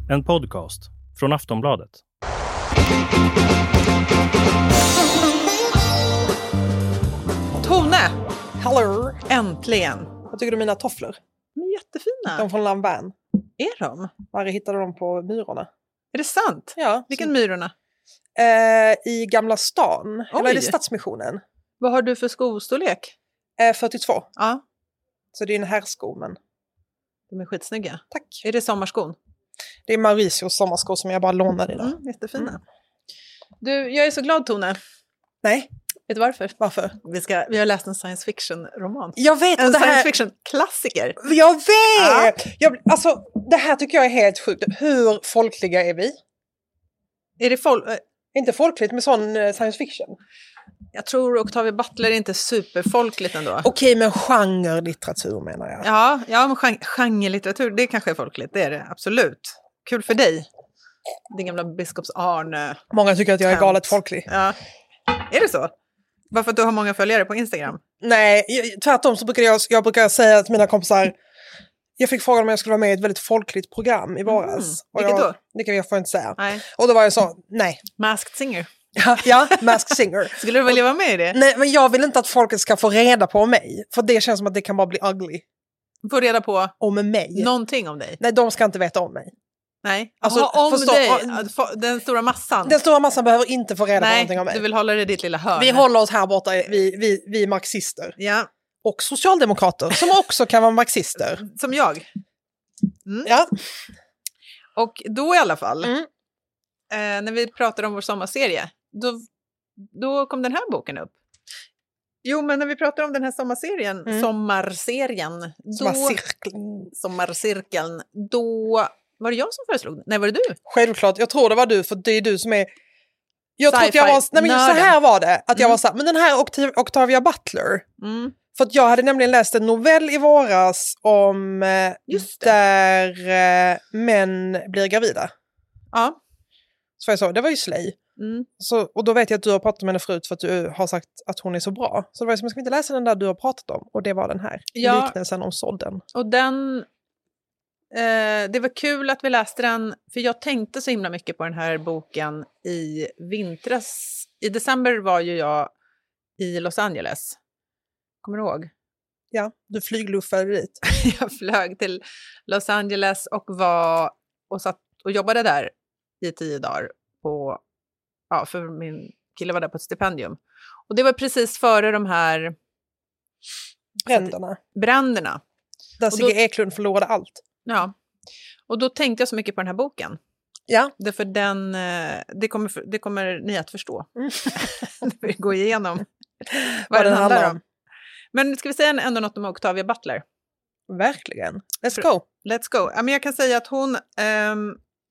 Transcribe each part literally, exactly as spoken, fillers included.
En podcast från Aftonbladet. Tone! Hallå! Äntligen! Vad tycker du om mina tofflor? De är jättefina. De från Lanvin. Är de? Var hittade de på Myrorna? Är det sant? Ja. Vilken Myrorna? Eh, I Gamla stan. Oj. Eller är det Stadsmissionen? Vad har du för skostorlek? Eh, fyrtiotvå. Ja, Så det är en herrsko, men de är skitsnygga. tack. Är det sommarskon? Det är Mauritius sommarskor som jag bara lånade idag. Mm, jättefina. Mm. Du, jag är så glad, Tone. Nej, Vet du varför? varför? Vi, ska, vi har läst en science fiction-roman. Jag vet En det här... science fiction-klassiker. Jag vet! Jag, alltså, det här tycker jag är helt sjukt. Hur folkliga är vi? Är det folk... Inte folkligt med sån eh, science fiction. Jag tror Octavia Butler är inte superfolkligt ändå. Okej, men genre-litteratur menar jag. Ja, ja men gen- genrelitteratur, det kanske är folkligt. Det är det, absolut. Kul för dig. Din gamla biskops Arne. Många tycker att jag är Tönt. galet folklig. Ja. Är det så? Bara för att du har många följare på Instagram? Nej, jag- tvärtom så brukar jag, jag brukar säga till mina kompisar. Jag fick frågan om jag skulle vara med i ett väldigt folkligt program i våras. Mm. Och Vilket jag, då? Det kan jag får inte säga. Nej. Och då var jag så, nej. Masked Singer. Ja, ja Masked Singer. Skulle du vilja vara med i det? Nej, men jag vill inte att folket ska få reda på mig. För det känns som att det kan bara bli ugly. Få reda på Om mig. någonting om dig? Nej, de ska inte veta om mig. Nej. Alltså, Jaha, om förstå- dig. Att få- Den stora massan. Den stora massan behöver inte få reda på Nej, någonting om mig. du vill hålla det i ditt lilla hörn. Vi håller oss här borta, vi, vi, vi marxister. Ja, Och socialdemokrater som också kan vara marxister. som jag. Mm. Ja. Och då i alla fall, Mm. eh, när vi pratade om vår sommarserie, då, då kom den här boken upp. Jo, men när vi pratade om den här sommarserien, Mm. sommarserien, då, Som har cirkeln. sommarcirkeln, då var det jag som föreslog den. Nej, var det du? Självklart, jag tror det var du, för det är du som är... Jag tror att jag var... Nej, men så Sci-fi-nörden. här var det, att jag Mm. var så här, men den här Octav- Octavia Butler, Mm. för att jag hade nämligen läst en novell i våras om eh, Just det. där eh, män blir gravida. Ja. Så jag sa, det var ju Slay. Mm. Så, och då vet jag att du har pratat med henne förut för att du har sagt att hon är så bra. Så det var ju som, jag ska inte läsa den där du har pratat om. Och det var den här, Ja. liknelsen om sådden. Och den, eh, det var kul att vi läste den, för jag tänkte så himla mycket på den här boken i vintras. I december var ju jag i Los Angeles. Kommer du ihåg? Ja, du flygluffade dit. Jag flög till Los Angeles och var och satt och jobbade där i tio dagar på, ja, för min kille var där på ett stipendium. Och det var precis före de här Bränderna. bränderna. Där och Sigge då- Eklund förlorade allt. Ja. Och då tänkte jag så mycket på den här boken. Ja. Därför den, eh, det kommer, det kommer ni att förstå. Mm. När vi går igenom vad den handlar om. Men ska vi säga ändå något om Octavia Butler? Verkligen. Let's För- go. Let's go. Ja, men jag kan säga att hon ehm,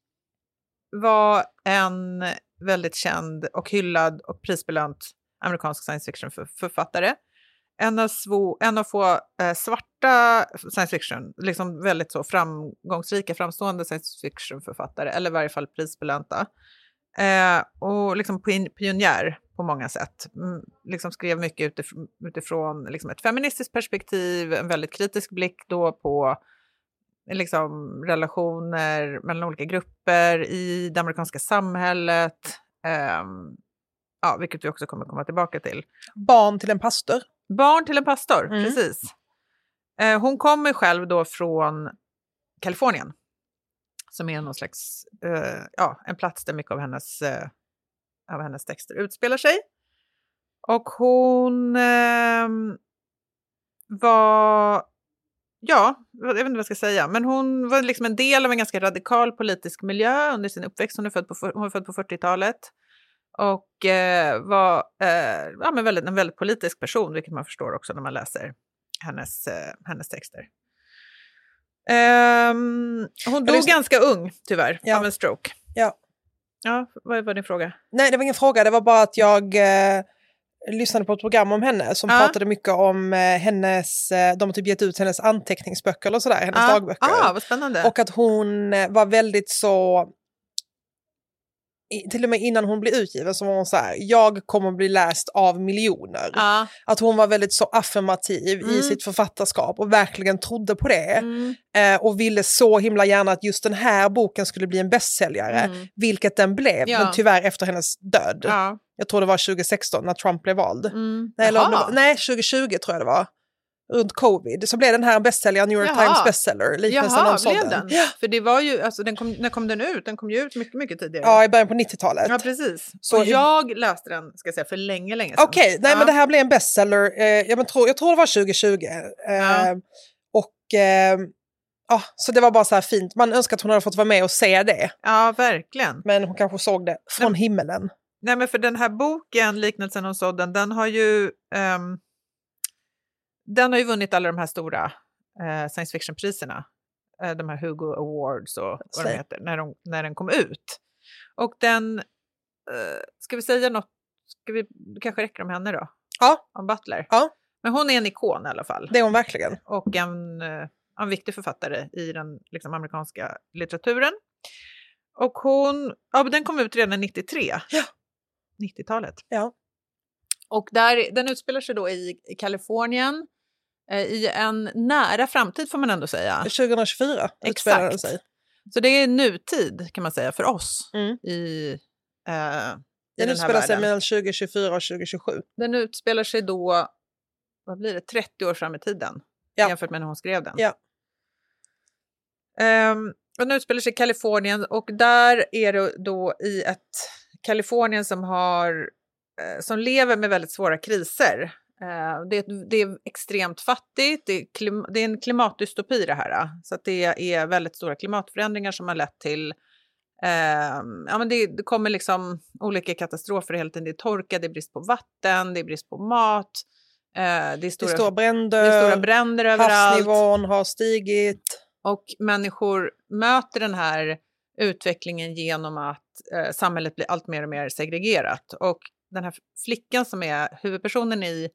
var en väldigt känd och hyllad och prisbelönt amerikansk science fiction-författare. En av, svo, en av få eh, svarta science fiction, liksom väldigt så framgångsrika, framstående science fiction-författare, eller i varje fall prisbelönta. Eh, och liksom pion- pionjär på många sätt. Mm, liksom skrev mycket utifrån, utifrån liksom ett feministiskt perspektiv, en väldigt kritisk blick då på liksom relationer mellan olika grupper i det amerikanska samhället. ehm, ja, vilket vi också kommer komma tillbaka till. Barn till en pastor. Barn till en pastor, Mm. precis. Eh, hon kommer själv då från Kalifornien. Som är någon slags, eh, ja, en plats där mycket av hennes, eh, av hennes texter utspelar sig. Och hon ehm, var, ja, jag vet inte vad jag ska säga, men hon var liksom en del av en ganska radikal politisk miljö under sin uppväxt. Hon är född på, hon är född på fyrtiotalet. Och eh, var eh, ja, men väldigt, en väldigt politisk person, vilket man förstår också när man läser hennes, eh, hennes texter. Ehm, hon dog lyssnar- ganska ung, tyvärr, Ja. av en stroke. Ja. Ja, vad var din fråga? Nej, det var ingen fråga. Det var bara att jag eh, lyssnade på ett program om henne som Ja. pratade mycket om eh, hennes, eh, de har typ gett ut hennes anteckningsböcker eller sådär, hennes ah, dagböcker. ah, vad spännande. Och att hon eh, var väldigt så i, till och med innan hon blev utgiven så var hon så här, jag kommer bli läst av miljoner. Ja. Att hon var väldigt så affirmativ Mm. i sitt författarskap och verkligen trodde på det. Mm. Eh, och ville så himla gärna att just den här boken skulle bli en bästsäljare, Mm. vilket den blev, Ja. men tyvärr efter hennes död. Ja. Jag tror det var tjugo sexton när Trump blev vald. Mm. Nej, eller, om det Jaha. var, nej, tjugo tjugo tror jag det var. Runt covid. Så blev den här en bästsäljare, New York Jaha. Times bestseller. Liknelsen Jaha, om sådden. blev den? Ja. För det var ju, alltså den kom, när kom den ut? Den kom ju ut mycket, mycket tidigare. ja, i början på nittiotalet. Ja, precis. Så och i- jag läste den, ska jag säga, för länge, länge sedan. Okej, nej ja. men det här blev en bestseller. Eh, jag, men, tror, jag tror det var tjugo tjugo. Eh, Ja. Och eh, ja, så det var bara så här fint. Man önskar att hon hade fått vara med och se det. Ja, verkligen. Men hon kanske såg det från Nej. himmelen. Nej, men för den här boken, Liknelsen om sådden, den har ju ehm, den har ju vunnit alla de här stora eh, science fiction-priserna. Eh, de här Hugo Awards och vad de Säg. heter, när, de, när den kom ut. Och den, eh, ska vi säga något, ska vi, det kanske räcker om henne då? Ja. Om Butler. Ja. Men hon är en ikon i alla fall. Det är hon verkligen. Och en, eh, en viktig författare i den liksom, amerikanska litteraturen. Och hon, ja, den kom ut redan nittiotre. Ja. nittiotalet. Ja. Och där, den utspelar sig då i, i Kalifornien eh, i en nära framtid får man ändå säga. tjugohundratjugofyra utspelar den Exakt. sig. Så det är nutid kan man säga för oss Mm. i, eh, i Den den här utspelar sig världen. mellan tjugo tjugofyra och tjugo tjugosju. Den utspelar sig då, vad blir det, trettio år fram i tiden Ja. jämfört med när hon skrev den. Ja. Um, och den utspelar sig i Kalifornien och där är det då i ett Kalifornien som har eh, som lever med väldigt svåra kriser. Eh, det, är- det är extremt fattigt, det är, klim, det är en klimatdystopi det här. Så att det är väldigt stora klimatförändringar som har lett till eh, ja, men det, det kommer liksom olika katastrofer hela tiden. Det är torka, det är brist på vatten, det är brist på mat. Eh, det är Det stora, är stora bränder, det är stora bränder överallt. havsnivån har stigit. Och människor möter den här utvecklingen genom att eh, samhället blir allt mer och mer segregerat. Och den här flickan som är huvudpersonen i,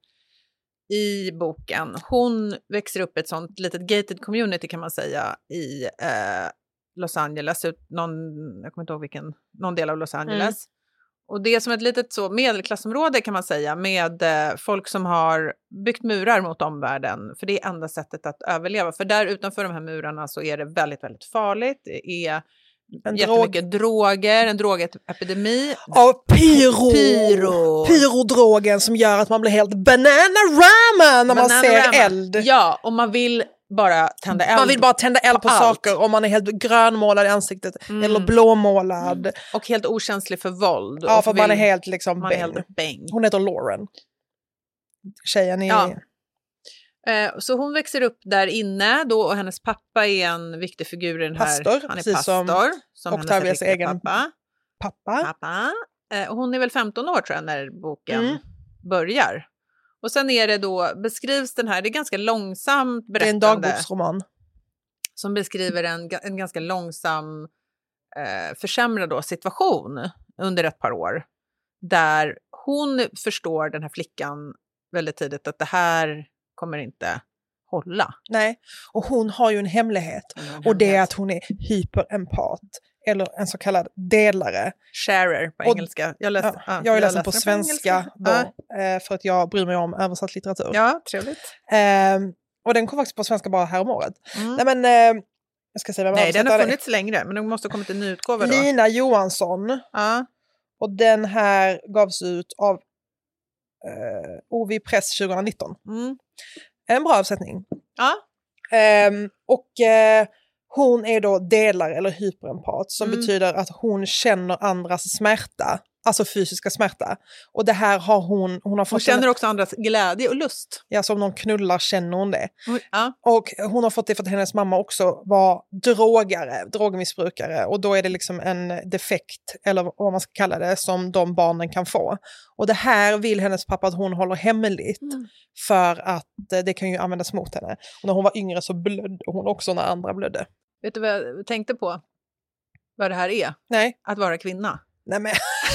i boken, hon växer upp i ett sånt litet gated community kan man säga i eh, Los Angeles, ut någon, jag kommer inte ihåg vilken, någon del av Los Angeles. Mm. Och det är som ett litet så medelklassområde kan man säga med eh, folk som har byggt murar mot omvärlden. För det är enda sättet att överleva. För där utanför de här murarna så är det väldigt, väldigt farligt. Det är En jättemycket droger, en drogepidemi. Av pyro. Pyro. Pyrodrogen som gör att man blir helt bananarama när man ser Bananarama. eld. Ja, och man vill bara tända eld. Man vill bara tända eld på, på allt. saker om man är helt grönmålad i ansiktet Mm. eller blåmålad. Och helt okänslig för våld. Ja, och för vill, man är helt liksom man är bäng. helt bäng. Hon heter Lauren. Tjejen i... Ja. Eh, så hon växer upp där inne då och hennes pappa är en viktig figur i den här. Pastor, Han är precis som pastor. Som, Octavias hennes riktiga egen pappa. pappa. pappa. Eh, och hon är väl femton år tror jag när boken Mm. börjar. Och sen är det då, beskrivs den här, det är ganska långsamt Det är en berättande. dagboksroman. Som beskriver en, ga- en ganska långsam eh, försämrad då, situation under ett par år. Där hon förstår, den här flickan, väldigt tidigt att det här kommer inte hålla. Nej, och hon har ju en hemlighet. Och det är att hon är hyperempat. Eller en så kallad delare. Sharer på Och- engelska. Jag, läste, Ja, ja, jag är ledsen läste på den svenska engelska. då, Ja. eh, för att jag bryr mig om översatt litteratur. Ja, trevligt. Ehm, och den kom faktiskt på svenska bara här om året. Mm. Nej men, eh, jag ska säga vem Nej, den har översättare funnits längre, men den måste ha kommit en ny utgåva är. då. Lina Johansson. Ja. Och den här gavs ut av eh, O V Press tjugonitton. Mm. En bra översättning. Ja. Ehm, och eh, hon är då delare eller hyperempat som Mm. betyder att hon känner andras smärta. Alltså fysiska smärta. Och det här har hon... Hon har Hon fått känner en, också andras glädje och lust. ja, som någon knullar känner hon det. Ja. Och hon har fått det för att hennes mamma också var drogare, drogmissbrukare. Och då är det liksom en defekt, eller vad man ska kalla det, som de barnen kan få. Och det här vill hennes pappa att hon håller hemligt. Mm. För att eh, det kan ju användas mot henne. Och när hon var yngre så blödde hon också när andra blödde. Vet du vad jag tänkte på? Vad det här är? Nej, Att vara kvinna. nej men...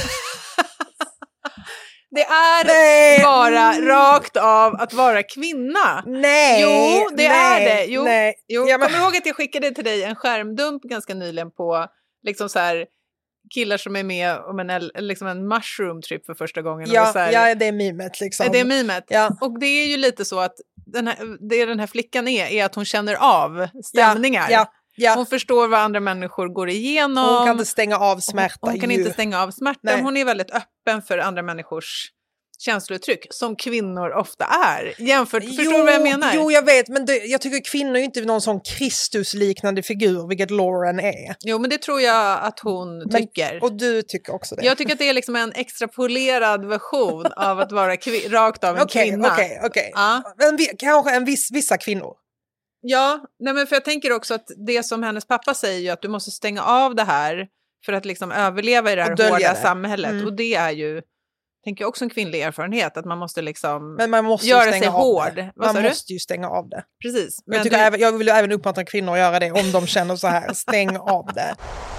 Det är Nej. bara rakt av att vara kvinna. Nej! Jo, det nej, är det. Jo, nej. Jo, Ja, men- kommer du ihåg att jag skickade till dig en skärmdump ganska nyligen på liksom så här killar som är med om en, liksom en mushroom trip för första gången. Ja, så här, ja, det är mimet liksom. Det är mimet. Ja. Och det är ju lite så att den här, det den här flickan är, är att hon känner av stämningar. Ja, ja. Hon förstår vad andra människor går igenom. Hon kan inte stänga av smärta. Hon, hon kan ju. inte stänga av smärta. Nej. Hon är väldigt öppen för andra människors känslouttryck, som kvinnor ofta är. Jämfört, jo, förstår du vad jag menar? Jo, jag vet, men det, jag tycker kvinnor är inte någon sån Kristusliknande figur, vilket Lauren är. Jo, men det tror jag att hon men, tycker. Och du tycker också det. Jag tycker att det är liksom en extrapolerad version av att vara kvi- rakt av en okay, kvinna. Okej, okay, okej. Ja. Okay. Kanske en viss, vissa kvinnor. Ja, nej men för jag tänker också att det som hennes pappa säger ju att du måste stänga av det här för att liksom överleva i det här hårda det. samhället. Mm. Och det är ju, tänker jag, också en kvinnlig erfarenhet, att man måste liksom men man måste göra sig hård. Det. Vad man du? måste ju stänga av det. Precis. Men jag, tycker du... även, jag vill ju även uppmuntra kvinnor att göra det om de känner så här. Stäng av det.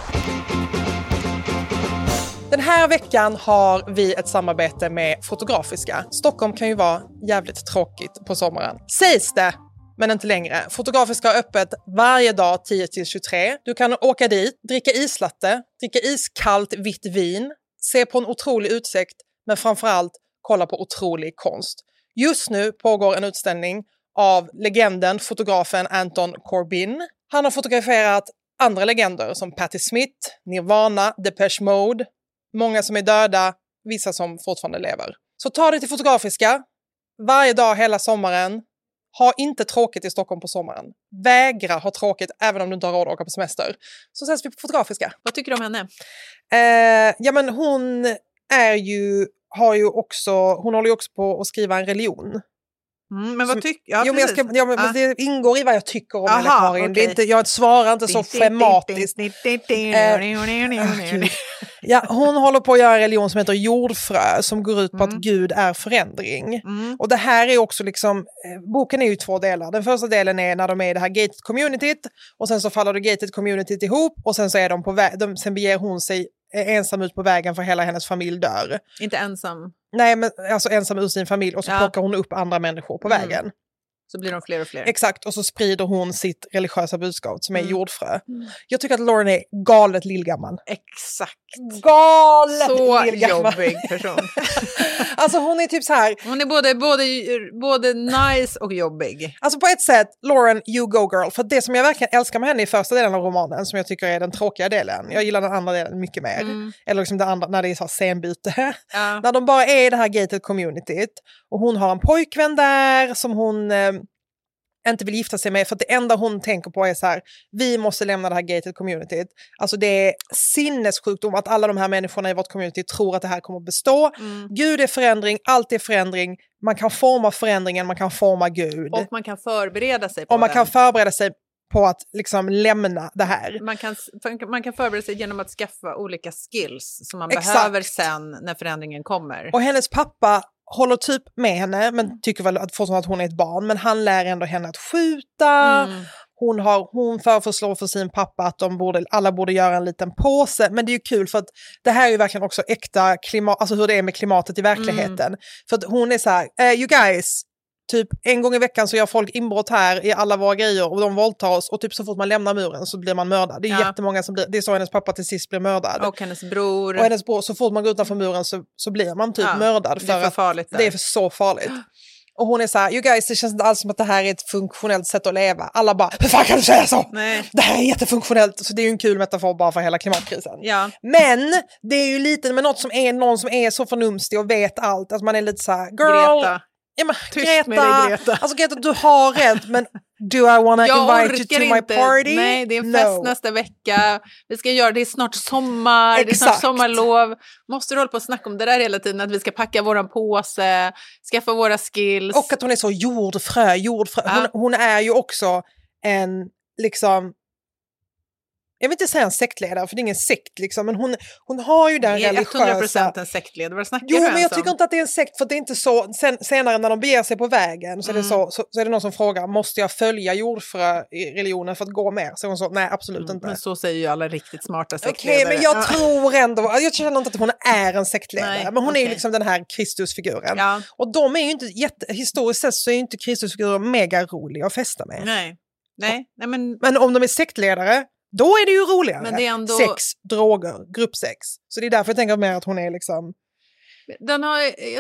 Den här veckan har vi ett samarbete med Fotografiska. Stockholm kan ju vara jävligt tråkigt på sommaren. Sägs det, men inte längre. Fotografiska har öppet varje dag tio till tjugotre. Du kan åka dit, dricka islatte, dricka iskallt vitt vin, se på en otrolig utsikt, men framförallt kolla på otrolig konst. Just nu pågår en utställning av legenden, fotografen Anton Corbijn. Han har fotograferat andra legender som Patti Smith, Nirvana, Depeche Mode. Många som är döda, vissa som fortfarande lever. Så ta det till Fotografiska varje dag hela sommaren. Ha inte tråkigt i Stockholm på sommaren. Vägra ha tråkigt även om du inte har råd att åka på semester. Så ses vi på Fotografiska. Vad tycker du om henne? Eh, ja men hon är ju, har ju också, hon håller ju också på att skriva en religion. Mm, men vad tycker ja, jo, men jag ska, ja, men ah. Det ingår i vad jag tycker om henne, Karin. Okay. Det är inte, jag svarar inte så schematiskt. eh, ja, hon håller på att göra en religion som heter jordfrö, som går ut på mm. att Gud är förändring. Mm. Och det här är också liksom, eh, boken är ju två delar. Den första delen är när de är i det här gated communityt, och sen så faller det gated communityt ihop, och sen så är de på väg, de, sen beger hon sig ensam ut på vägen för hela hennes familj dör. Inte ensam? Nej, men alltså ensam ur sin familj, och så ja. plockar hon upp andra människor på mm. vägen. Så blir de fler och fler. Exakt, och så sprider hon sitt religiösa budskap som är mm. jordfrö. Mm. Jag tycker att Lauren är galet lillgammal. Exakt. Galet så lillgammal. Så jobbig person. Alltså hon är typ så här. Hon är både, både, både nice och jobbig. Alltså på ett sätt, Lauren, you go girl. För det som jag verkligen älskar med henne i första delen av romanen, som jag tycker är den tråkiga delen. Jag gillar den andra delen mycket mer. Mm. Eller liksom det andra, när det är så här scenbyte. Ja. När de bara är i det här gated communityt. Och hon har en pojkvän där som hon eh, inte vill gifta sig med. För att det enda hon tänker på är så här, vi måste lämna det här gated communityt. Alltså det är sinnessjukdom att alla de här människorna i vårt community tror att det här kommer att bestå. Mm. Gud är förändring, allt är förändring. Man kan forma förändringen, man kan forma Gud. Och man kan förbereda sig på Och man den. kan förbereda sig på att liksom lämna det här. Man kan, man kan förbereda sig genom att skaffa olika skills som man Exakt. behöver sen när förändringen kommer. Och hennes pappa håller typ med henne, men tycker väl att, fortfarande att hon är ett barn, men han lär ändå henne att skjuta. Mm. Hon, har, hon föreslår för sin pappa att de borde, alla borde göra en liten påse, men det är ju kul för att det här är ju verkligen också äkta klimat, alltså hur det är med klimatet i verkligheten. Mm. För att hon är så här, eh, you guys, typ en gång i veckan så gör folk inbrott här i alla våra grejer och de våldtar oss, och typ så fort man lämnar muren så blir man mördad. Det är ja. jättemånga som blir, det är så hennes pappa till sist blir mördad. Och hennes bror. Och hennes bror, så fort man går utanför muren så, så blir man typ ja, mördad. För det är för farligt att det är för så farligt. Och hon är så här, you guys, det känns inte alls som att det här är ett funktionellt sätt att leva. Alla bara, hur fan kan du säga så? Nej. Det här är jättefunktionellt. Så det är ju en kul metafor bara för hela klimatkrisen. Ja. Men det är ju lite med något som är någon som är så förnumstig och vet allt. Att man är lite så här, girl. Greta. Ja, men, Tyst Greta, med dig, Greta. Alltså Greta, du har rätt, men do I wanna invite you to inte. my party? Nej, det är en fest no. nästa vecka. Vi ska göra det, är snart sommar, Exakt. det är snart sommarlov. Måste du hålla på och snacka om det där hela tiden, att vi ska packa våran påse, skaffa våra skills. Och att hon är så jordfrö, jordfrö. Ja. Hon, hon är ju också en, liksom, jag vill inte säga en sektledare, för det är ingen sekt liksom, men hon, hon har ju den religiösa... hundra procent en sektledare, vad snackar Jo, du men jag om? tycker inte att det är en sekt, för det är inte så, sen, senare när de beger sig på vägen så, mm. är det så, så, så är det någon som frågar, måste jag följa jordfrö i religionen för att gå med? Så hon så, nej absolut mm, inte. Men så säger ju alla riktigt smarta sektledare. Okej, okay, men jag tror ändå, jag känner inte att hon är en sektledare, nej, men hon okay. är ju liksom den här Kristusfiguren. Ja. Och de är ju inte, jätte, historiskt sett så är ju inte Kristusfigurer mega roliga att festa med. Nej. Nej, nej men... men om de är sektledare, Då är det ju roligare. Men det är ändå... Sex, droger, gruppsex. Så det är därför jag tänker mer att hon är liksom... Den har... Jag,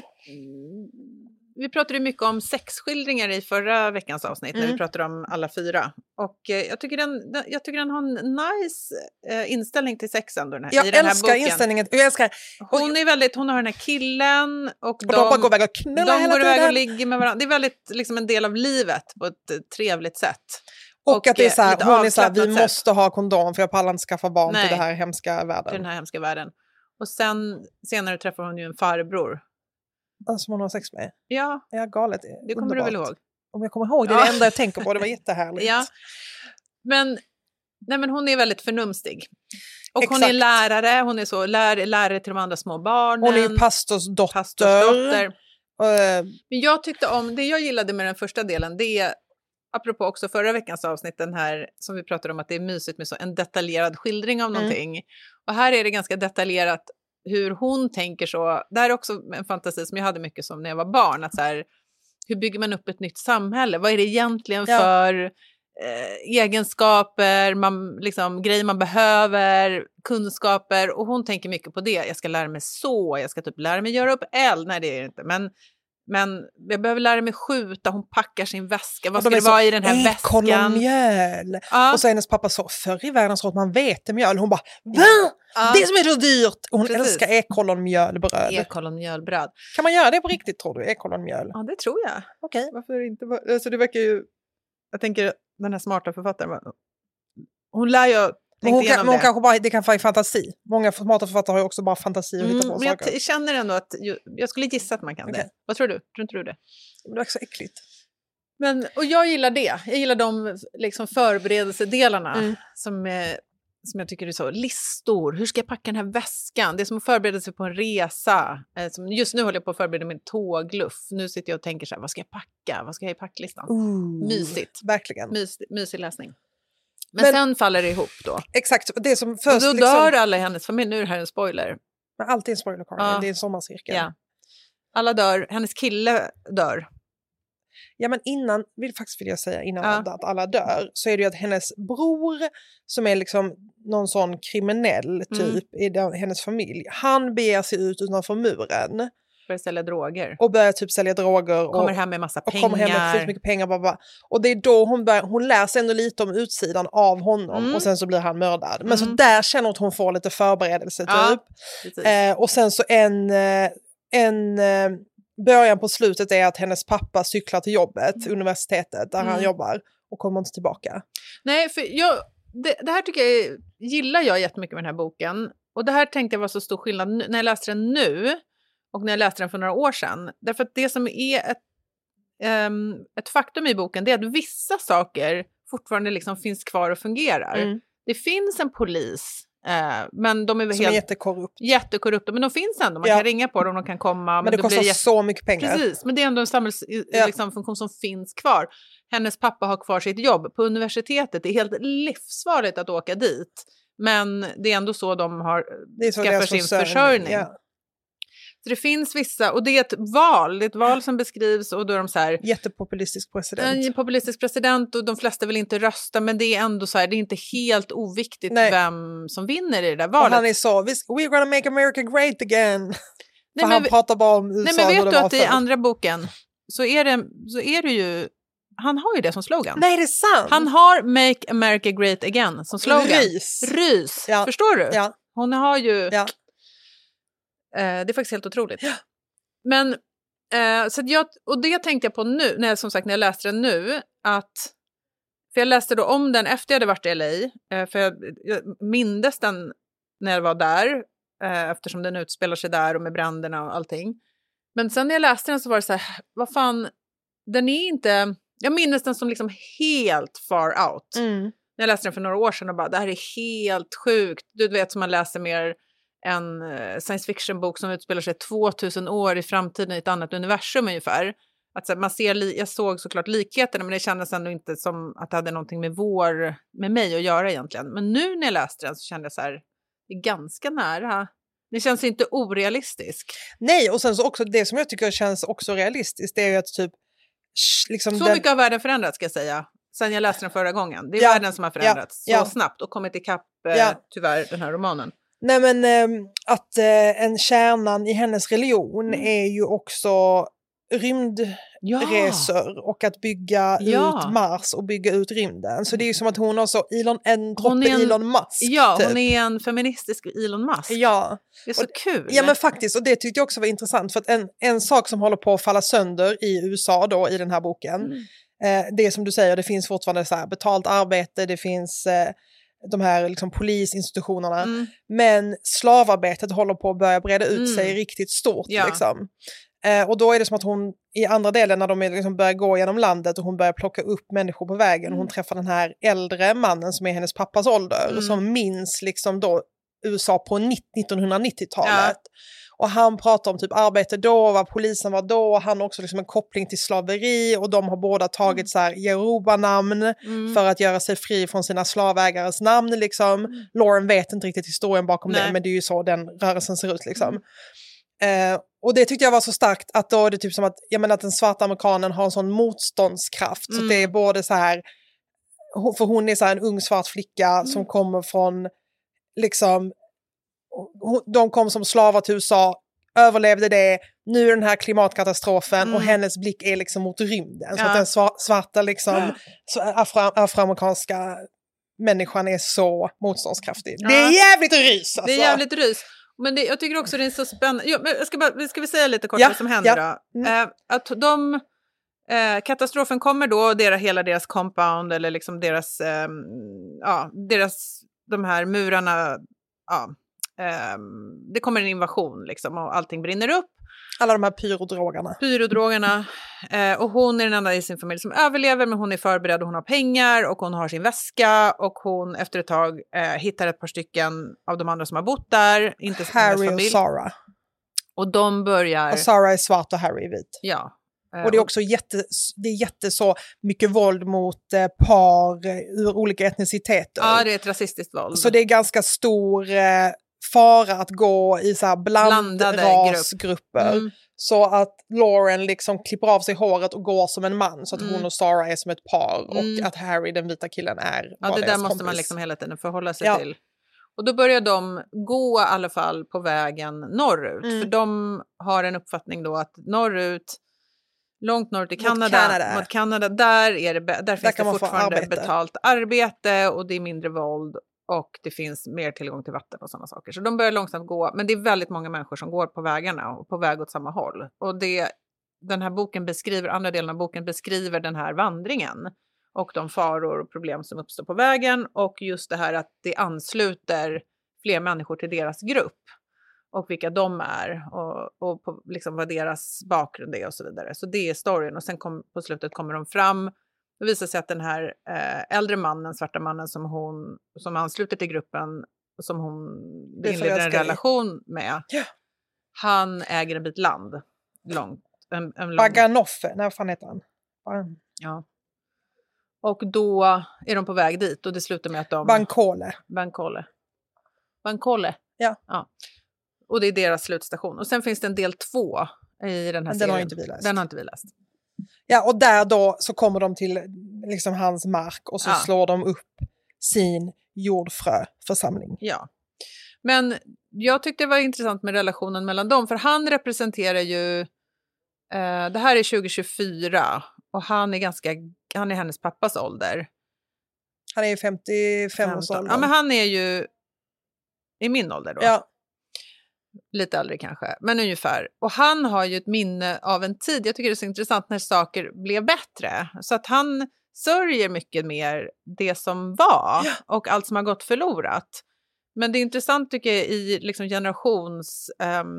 vi pratade ju mycket om sexskildringar i förra veckans avsnitt mm. när vi pratade om alla fyra. Och eh, jag, tycker den, den, jag tycker den har en nice eh, inställning till sex ändå. Den här, jag i den här älskar boken. inställningen. Jag älskar... Hon är väldigt, hon har den här killen och, och de, de bara går iväg och knullar de hela går iväg tiden. och ligger med varandra. Det är väldigt liksom en del av livet på ett eh, trevligt sätt. Och, och att det är så här, lite hon är så här, vi sätt. måste ha kondom för jag pallar inte skaffa barn Nej, till det här hemska världen. Till den här hemska världen. Och sen senare träffar hon ju en farbror. Som hon har sex med. Ja, ja galet. Det kommer underbart. du väl ihåg? Om jag kommer ihåg, det är ja. det enda jag tänker på. Det var jättehärligt. Ja. Men, nej, men hon är väldigt förnumstig. Och Exakt. hon är lärare, hon är så lär, lärare till de andra små barnen. Hon är ju pastorsdotter. pastorsdotter. Uh, Men jag tyckte om, det jag gillade med den första delen, det är, apropå också förra veckans avsnitt, den här som vi pratade om att det är mysigt med så en detaljerad skildring av någonting. Mm. Och här är det ganska detaljerat hur hon tänker så. Det här är också en fantasi som jag hade mycket som när jag var barn. Att så här, hur bygger man upp ett nytt samhälle? Vad är det egentligen ja. för eh, egenskaper, man, liksom, grejer man behöver, kunskaper? Och hon tänker mycket på det. Jag ska lära mig så, jag ska typ lära mig göra upp eld. Nej, det är det inte. Men, men jag behöver lära mig skjuta. Hon packar sin väska. Vad ska det vara i den här väskan? Ekolonmjöl. Ja. Och så är hennes pappa så, förr i världen så att man vetemjöl. Hon bara, va? Ja. Det som är så dyrt. Och hon Precis. älskar ekolonmjölbröd. Ekolonmjölbröd. Kan man göra det på riktigt, tror du? Ekolonmjöl? Ja, det tror jag. Okej. Okay. Varför inte? Alltså det verkar ju... Jag tänker, den här smarta författaren, hon lär ju... Hon, kan, hon kanske bara, det kan vara fantasi. Många smarta författare har ju också bara fantasi och mm, hitta på men saker. Jag känner ändå att, jag skulle gissa att man kan okay. det. Vad tror du? Tror inte du det? Men det är också äckligt. Men, och jag gillar det. Jag gillar de liksom, förberedelsedelarna mm. som, är, som jag tycker är så. Listor. Hur ska jag packa den här väskan? Det är som att förbereda sig på en resa. Eh, som, just nu håller jag på att förbereda min tågluff. Nu sitter jag och tänker så här, vad ska jag packa? Vad ska jag ha i packlistan? Ooh, Mysigt. Verkligen. Mys, mysig läsning. Men, men sen faller det ihop då. Exakt. Det som först, och då liksom, dör alla i hennes familj. Nu är det här en spoiler. Men alltid en spoiler, Karin. Ja. Det är en sommarcirkel. Ja. Alla dör. Hennes kille dör. Ja, men innan, vill faktiskt vill jag säga innan ja. att alla dör, så är det ju att hennes bror, som är liksom någon sån kriminell typ mm. i den, hennes familj, han beger sig ut utanför muren. Börjar sälja droger. Och börjar typ sälja droger. Kommer hem med massa pengar. Och kommer hem med mycket pengar. Bara. Och det är då hon börjar, hon lär sig ändå lite om utsidan av honom. Mm. Och sen så blir han mördad. Men mm. så där känner hon att hon får lite förberedelse typ. Ja, eh, och sen så en, en eh, början på slutet är att hennes pappa cyklar till jobbet, mm. universitetet, där mm. han jobbar. Och kommer inte tillbaka. Nej, för jag, det, det här tycker jag, gillar jag jättemycket med den här boken. Och det här tänkte jag var så stor skillnad nu, när jag läste den nu. Och när jag läste den för några år sedan. Därför att det som är ett, um, ett faktum i boken, det är att vissa saker fortfarande liksom finns kvar och fungerar. Mm. Det finns en polis, uh, men de är väl som helt är jättekorrupt. jättekorrupta. Men de finns ändå, man ja. kan ringa på dem, de kan komma. Men, men det, det kostar blir jätt... så mycket pengar. Precis, men det är ändå en samhällsfunktion ja. liksom, som finns kvar. Hennes pappa har kvar sitt jobb på universitetet. Det är helt livsfarligt att åka dit. Men det är ändå så de har skaffat sin försörjning. Ja. Så det finns vissa, och det är ett val, det är ett val som beskrivs och då är de så här... Jättepopulistisk president. En populistisk president och de flesta vill inte rösta, men det är ändå så här, det är inte helt oviktigt Nej. vem som vinner i det där valet. Och han är så, we're gonna make America great again. Nej, För han vi, pratar bara om U S A. Nej, men vet du att i andra boken så är, det, så är det ju, han har ju det som slogan. Nej, det är sant. Han har Make America Great Again som slogan. Rys. Rys, ja. Förstår du? Ja. Hon har ju... Ja. Det är faktiskt helt otroligt. Ja. Men, eh, så jag, och det tänkte jag på nu, när jag, som sagt när jag läste den nu, att, för jag läste då om den efter jag hade varit i L A, eh, för jag, jag mindes den när jag var där, eh, eftersom den utspelar sig där och med bränderna och allting. Men sen när jag läste den så var det så här, vad fan, den är inte, jag minns den som liksom helt far out. Mm. När jag läste den för några år sedan och bara, det här är helt sjukt. Du vet som man läser mer en science fiction-bok som utspelar sig tvåtusen år i framtiden i ett annat universum ungefär. Att så, man ser li- jag såg såklart likheterna, men det kändes ändå inte som att det hade någonting med vår, med mig att göra egentligen. Men nu när jag läste den så kände jag så här, det är ganska nära. Det känns inte orealistiskt. Nej, och sen så också det som jag tycker känns också realistiskt, det är ju att typ liksom så den... mycket av världen förändrats ska jag säga. sen jag läste den förra gången. Det är Ja, världen som har förändrats ja, så ja. snabbt och kommit ikapp eh, Ja. tyvärr den här romanen. Nej men eh, att eh, en kärnan i hennes religion Mm. är ju också rymdresor Ja. och att bygga Ja. ut Mars och bygga ut rymden. Så det är ju som att hon har så Elon, en droppe Hon är en- Elon Musk. Ja, typ. hon är en feministisk Elon Musk. Ja. Det är så Och- kul. Ja men faktiskt, och det tyckte jag också var intressant för att en, en sak som håller på att falla sönder i U S A då i den här boken, Mm. eh, det är som du säger, det finns fortfarande så här betalt arbete, det finns eh, de här liksom, polisinstitutionerna, Mm. men slavarbetet håller på att börja breda ut Mm. sig riktigt stort. Ja. Liksom. Eh, och då är det som att hon i andra delen när de är, liksom, börjar gå genom landet och hon börjar plocka upp människor på vägen, Mm. hon träffar den här äldre mannen som är hennes pappas ålder Mm. som minns liksom då U S A på nittonhundranittiotalet. Ja. Och han pratar om typ arbete då, vad polisen var då, han har också liksom en koppling till slaveri och de har båda tagit Mm. så här Jeroba-namn Mm. för att göra sig fri från sina slavägares namn liksom. Mm. Lauren vet inte riktigt historien bakom Nej. det, men det är ju så den rörelsen ser ut liksom. Mm. Eh, och det tyckte jag var så starkt att då är det typ som att, jag menar, att den svarta amerikanen har en sån motståndskraft. Så Mm. att det är både så här, hon- för hon är så här en ung svart flicka Mm. som kommer från liksom, hon- de kom som slavar till U S A, överlevde det, nu är den här klimatkatastrofen Mm. och hennes blick är liksom mot rymden. Så Ja. att den sva- svarta liksom, så afro, afroamerikanska människan är så motståndskraftig. Ja. Det är jävligt rys alltså. Det är jävligt rys. Men det, jag tycker också det är så spännande. Jo, men jag ska, bara, ska vi säga lite kort Ja, vad som händer ja. då? Mm. Eh, att de, eh, katastrofen kommer då, och deras, hela deras compound eller liksom deras, eh, ja, deras, de här murarna, ja, eh, det kommer en invasion liksom och allting brinner upp. Alla de här pyrodrogerna. Pyrodrogerna. Eh, och hon är den enda i sin familj som överlever, men hon är förberedd och hon har pengar och hon har sin väska och hon efter ett tag eh, hittar ett par stycken av de andra som har bott där. Inte hennes Harry och familj. Sarah. Och de börjar... Och Sarah är svart och Harry är vit. Ja. Eh, Och det är också jätte, det är jätte så mycket våld mot eh, par eh, ur olika etniciteter. Ja, det är ett rasistiskt våld. Så det är ganska stor eh, fara att gå i så här Blandade blandrasgrupper. Mm. Så att Lauren liksom klipper av sig håret och går som en man. Så att Mm. hon och Sarah är som ett par. Mm. Och att Harry, den vita killen, är Ja, bara det där deras måste kompis. man liksom hela tiden förhålla sig Ja. till. Och då börjar de gå i alla fall på vägen norrut. Mm. För de har en uppfattning då att norrut, långt norrut i Mot Kanada, Kanada. mot Kanada, där, är det, be- där finns kan det man få fortfarande arbete. betalt arbete och det är mindre våld och det finns mer tillgång till vatten och sådana saker. Så de börjar långsamt gå, men det är väldigt många människor som går på vägarna och på väg åt samma håll. Och det, den här boken beskriver, andra delen av boken beskriver den här vandringen och de faror och problem som uppstår på vägen och just det här att det ansluter fler människor till deras grupp och vilka de är och, och på, liksom vad deras bakgrund är och så vidare. Så det är storyn och sen kom, på slutet kommer de fram. Det visar sig att den här eh, äldre mannen, svarta mannen som hon som ansluter till gruppen som hon Det är inleder en förälskad i. relation med. Ja. Han äger en bit land långt. En, en lång, Baganoffe, nej vad fan heter han? Ban- ja. Och då är de på väg dit och det slutar med att de... Bankole. Bankole. Bankole. Ja. ja. Och det är deras slutstation. Och sen finns det en del två i den här Men serien. den har inte vi läst. Den har inte vi läst. Ja, och där då så kommer de till liksom hans mark och så Ja. slår de upp sin jordfröförsamling. Ja. Men jag tyckte det var intressant med relationen mellan dem. För han representerar ju... Eh, det här är tjugo tjugofyra. Och han är ganska... Han är hennes pappas ålder. Han är ju femtiofem års ålder. Ja, men han är ju i min ålder då. Ja, Lite äldre kanske, men ungefär. Och han har ju ett minne av en tid, jag tycker det är så intressant när saker blev bättre. Så att han sörjer mycket mer det som var Ja. och allt som har gått förlorat. Men det är intressant tycker jag i liksom generations...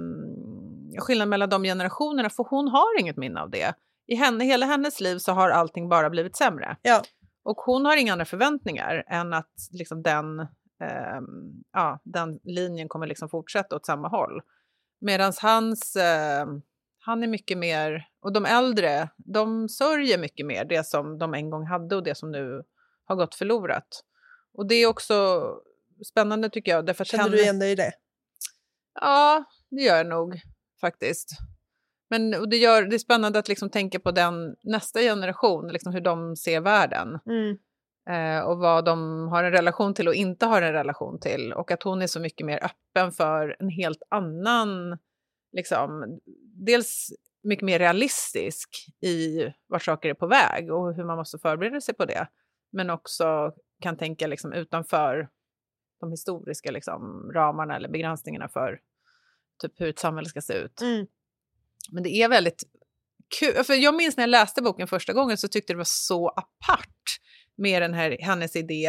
Um, skillnad mellan de generationerna, för hon har inget minne av det. I henne, hela hennes liv så har allting bara blivit sämre. ja. Och hon har inga andra förväntningar än att liksom den, ehm, ja, den linjen kommer liksom fortsätta åt samma håll. Medan hans, eh, han är mycket mer, och de äldre, de sörjer mycket mer det som de en gång hade och det som nu har gått förlorat. Och det är också spännande tycker jag. Därför att Känner henne- du igen dig i det? Ja, det gör jag nog faktiskt. Men och det, gör, det är spännande att liksom tänka på den nästa generation, liksom hur de ser världen. Mm. Eh, och vad de har en relation till och inte har en relation till. Och att hon är så mycket mer öppen för en helt annan, liksom, dels mycket mer realistisk i vart saker är på väg och hur man måste förbereda sig på det. Men också kan tänka liksom utanför de historiska liksom, ramarna eller begränsningarna för typ hur ett samhälle ska se ut. Mm. Men det är väldigt kul. För jag minns när jag läste boken första gången så tyckte det var så apart med den här, hennes idé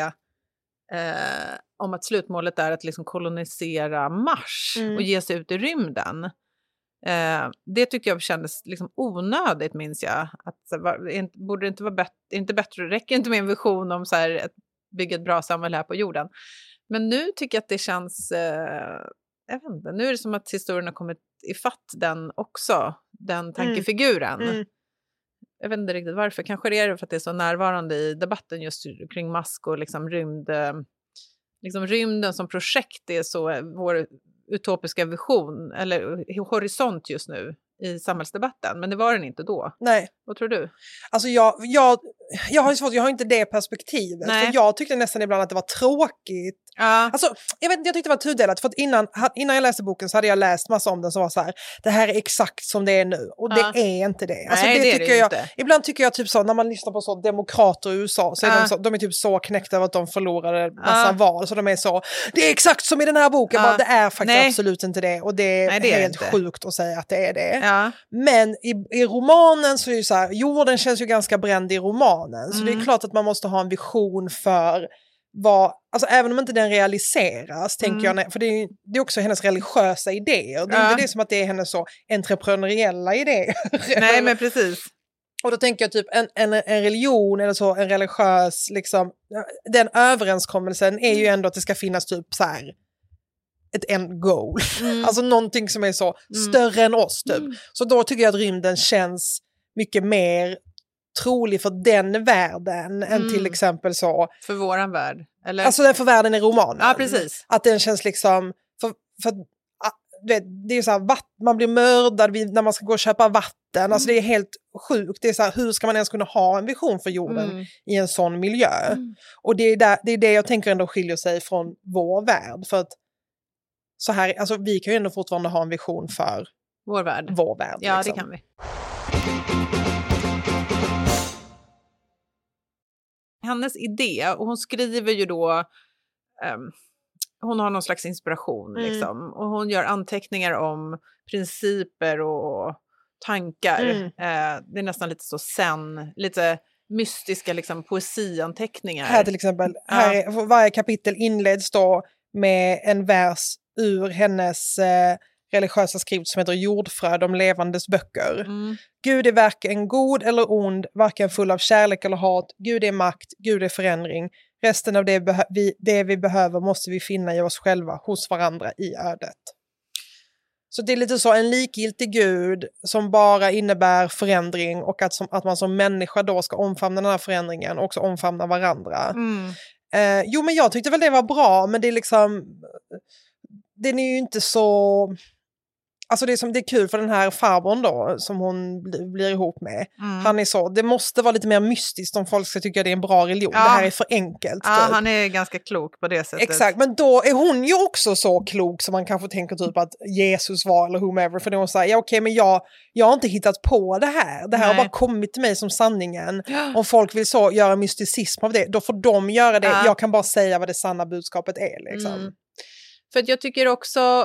eh, om att slutmålet är att liksom kolonisera Mars Mm. och ge sig ut i rymden. Eh, det tyckte jag kändes liksom onödigt, minns jag. Att, var, inte, borde det inte vara bättre, inte bättre, det räcker inte med en vision om så här, att bygga ett bra samhälle här på jorden. Men nu tycker jag att det känns, eh, jag vet inte, nu är det som att historien har kommit ifatt den också, den tankefiguren. Mm. Jag vet inte riktigt varför, kanske det är för att det är så närvarande i debatten just kring Musk och liksom rymd, liksom rymden som projekt är så vår utopiska vision eller horisont just nu i samhällsdebatten, men det var den inte då. Nej. Vad tror du? Alltså jag, jag, jag har ju svårt, jag har inte det perspektivet. Nej. För jag tyckte nästan ibland att det var tråkigt. Ja. Alltså, jag vet inte, jag tyckte det var tudelat. För att innan, innan jag läste boken så hade jag läst massa om den som var så här, det här är exakt som det är nu. Och Ja. det är inte det. Alltså, Nej, det, det är tycker det jag, inte. ibland tycker jag typ så, när man lyssnar på så demokrater i U S A så är Ja. de, så, de är typ så knäckta över att de förlorade massa Ja. val. Så de är så, det är exakt som i den här boken. Ja. Bara, det är faktiskt Nej. absolut inte det. Och det är, Nej, det är helt inte. sjukt att säga att det är det. Ja. Men i, i romanen så är det så här, jorden känns ju ganska bränd i romanen. Så Mm. det är klart att man måste ha en vision för vad, alltså även om inte den realiseras, tänker Mm. jag, för det är, det är också hennes religiösa idéer. Det är Ja. inte det som att det är hennes så entreprenöriella idéer. Nej, men precis. Och då tänker jag typ en, en, en religion eller så, en religiös, liksom, den överenskommelsen är ju ändå att det ska finnas typ så här ett end goal. Mm. Alltså någonting som är så Mm. större än oss typ. Mm. Så då tycker jag att rymden känns mycket mer trolig för den världen Mm. än till exempel så. För våran värld. Eller? Alltså den för världen i romanen. ja, precis. Att den känns liksom, för, för ah, du vet, det är ju så här, vatt, man blir mördad vid, när man ska gå och köpa vatten. Mm. Alltså det är helt sjukt. Det är så här, hur ska man ens kunna ha en vision för jorden Mm. i en sån miljö? Mm. Och det är, där, det är det jag tänker ändå skiljer sig från vår värld. För att så här, alltså vi kan ju ändå fortfarande ha en vision för Vår värld. vår värld. Ja, liksom. det kan vi. Hennes idé, och hon skriver ju då, um, hon har någon slags inspiration Mm. liksom, och hon gör anteckningar om principer och tankar. Mm. Eh, det är nästan lite så sen, lite mystiska liksom, poesianteckningar. Här till exempel, här är, varje kapitel inleds då med en vers ur hennes eh, religiösa skrift som heter Jordfrö, de levandes böcker. Mm. Gud är varken god eller ond, varken full av kärlek eller hat. Gud är makt, Gud är förändring. Resten av det, behö- vi, det vi behöver måste vi finna i oss själva, hos varandra, i ödet. Så det är lite så en likgiltig Gud som bara innebär förändring och att, som, att man som människa då ska omfamna den här förändringen och också omfamna varandra. Mm. Eh, jo, men jag tyckte väl det var bra, men det är liksom, den är ju inte så, alltså det är, som, det är kul för den här farbrorn då, som hon bli, blir ihop med. Mm. Han är så, det måste vara lite mer mystiskt om folk ska tycka det är en bra religion. Ja. Det här är för enkelt. Ja, typ. han är ganska klok på det sättet. Exakt, men då är hon ju också så klok som man kanske tänker typ att Jesus var eller whomever, för då hon säger, ja okej, men jag, jag har inte hittat på det här. Det här Nej. har bara kommit till mig som sanningen. Ja. Om folk vill så göra mysticism av det, då får de göra det. Ja. Jag kan bara säga vad det sanna budskapet är liksom. Mm. För att jag tycker också,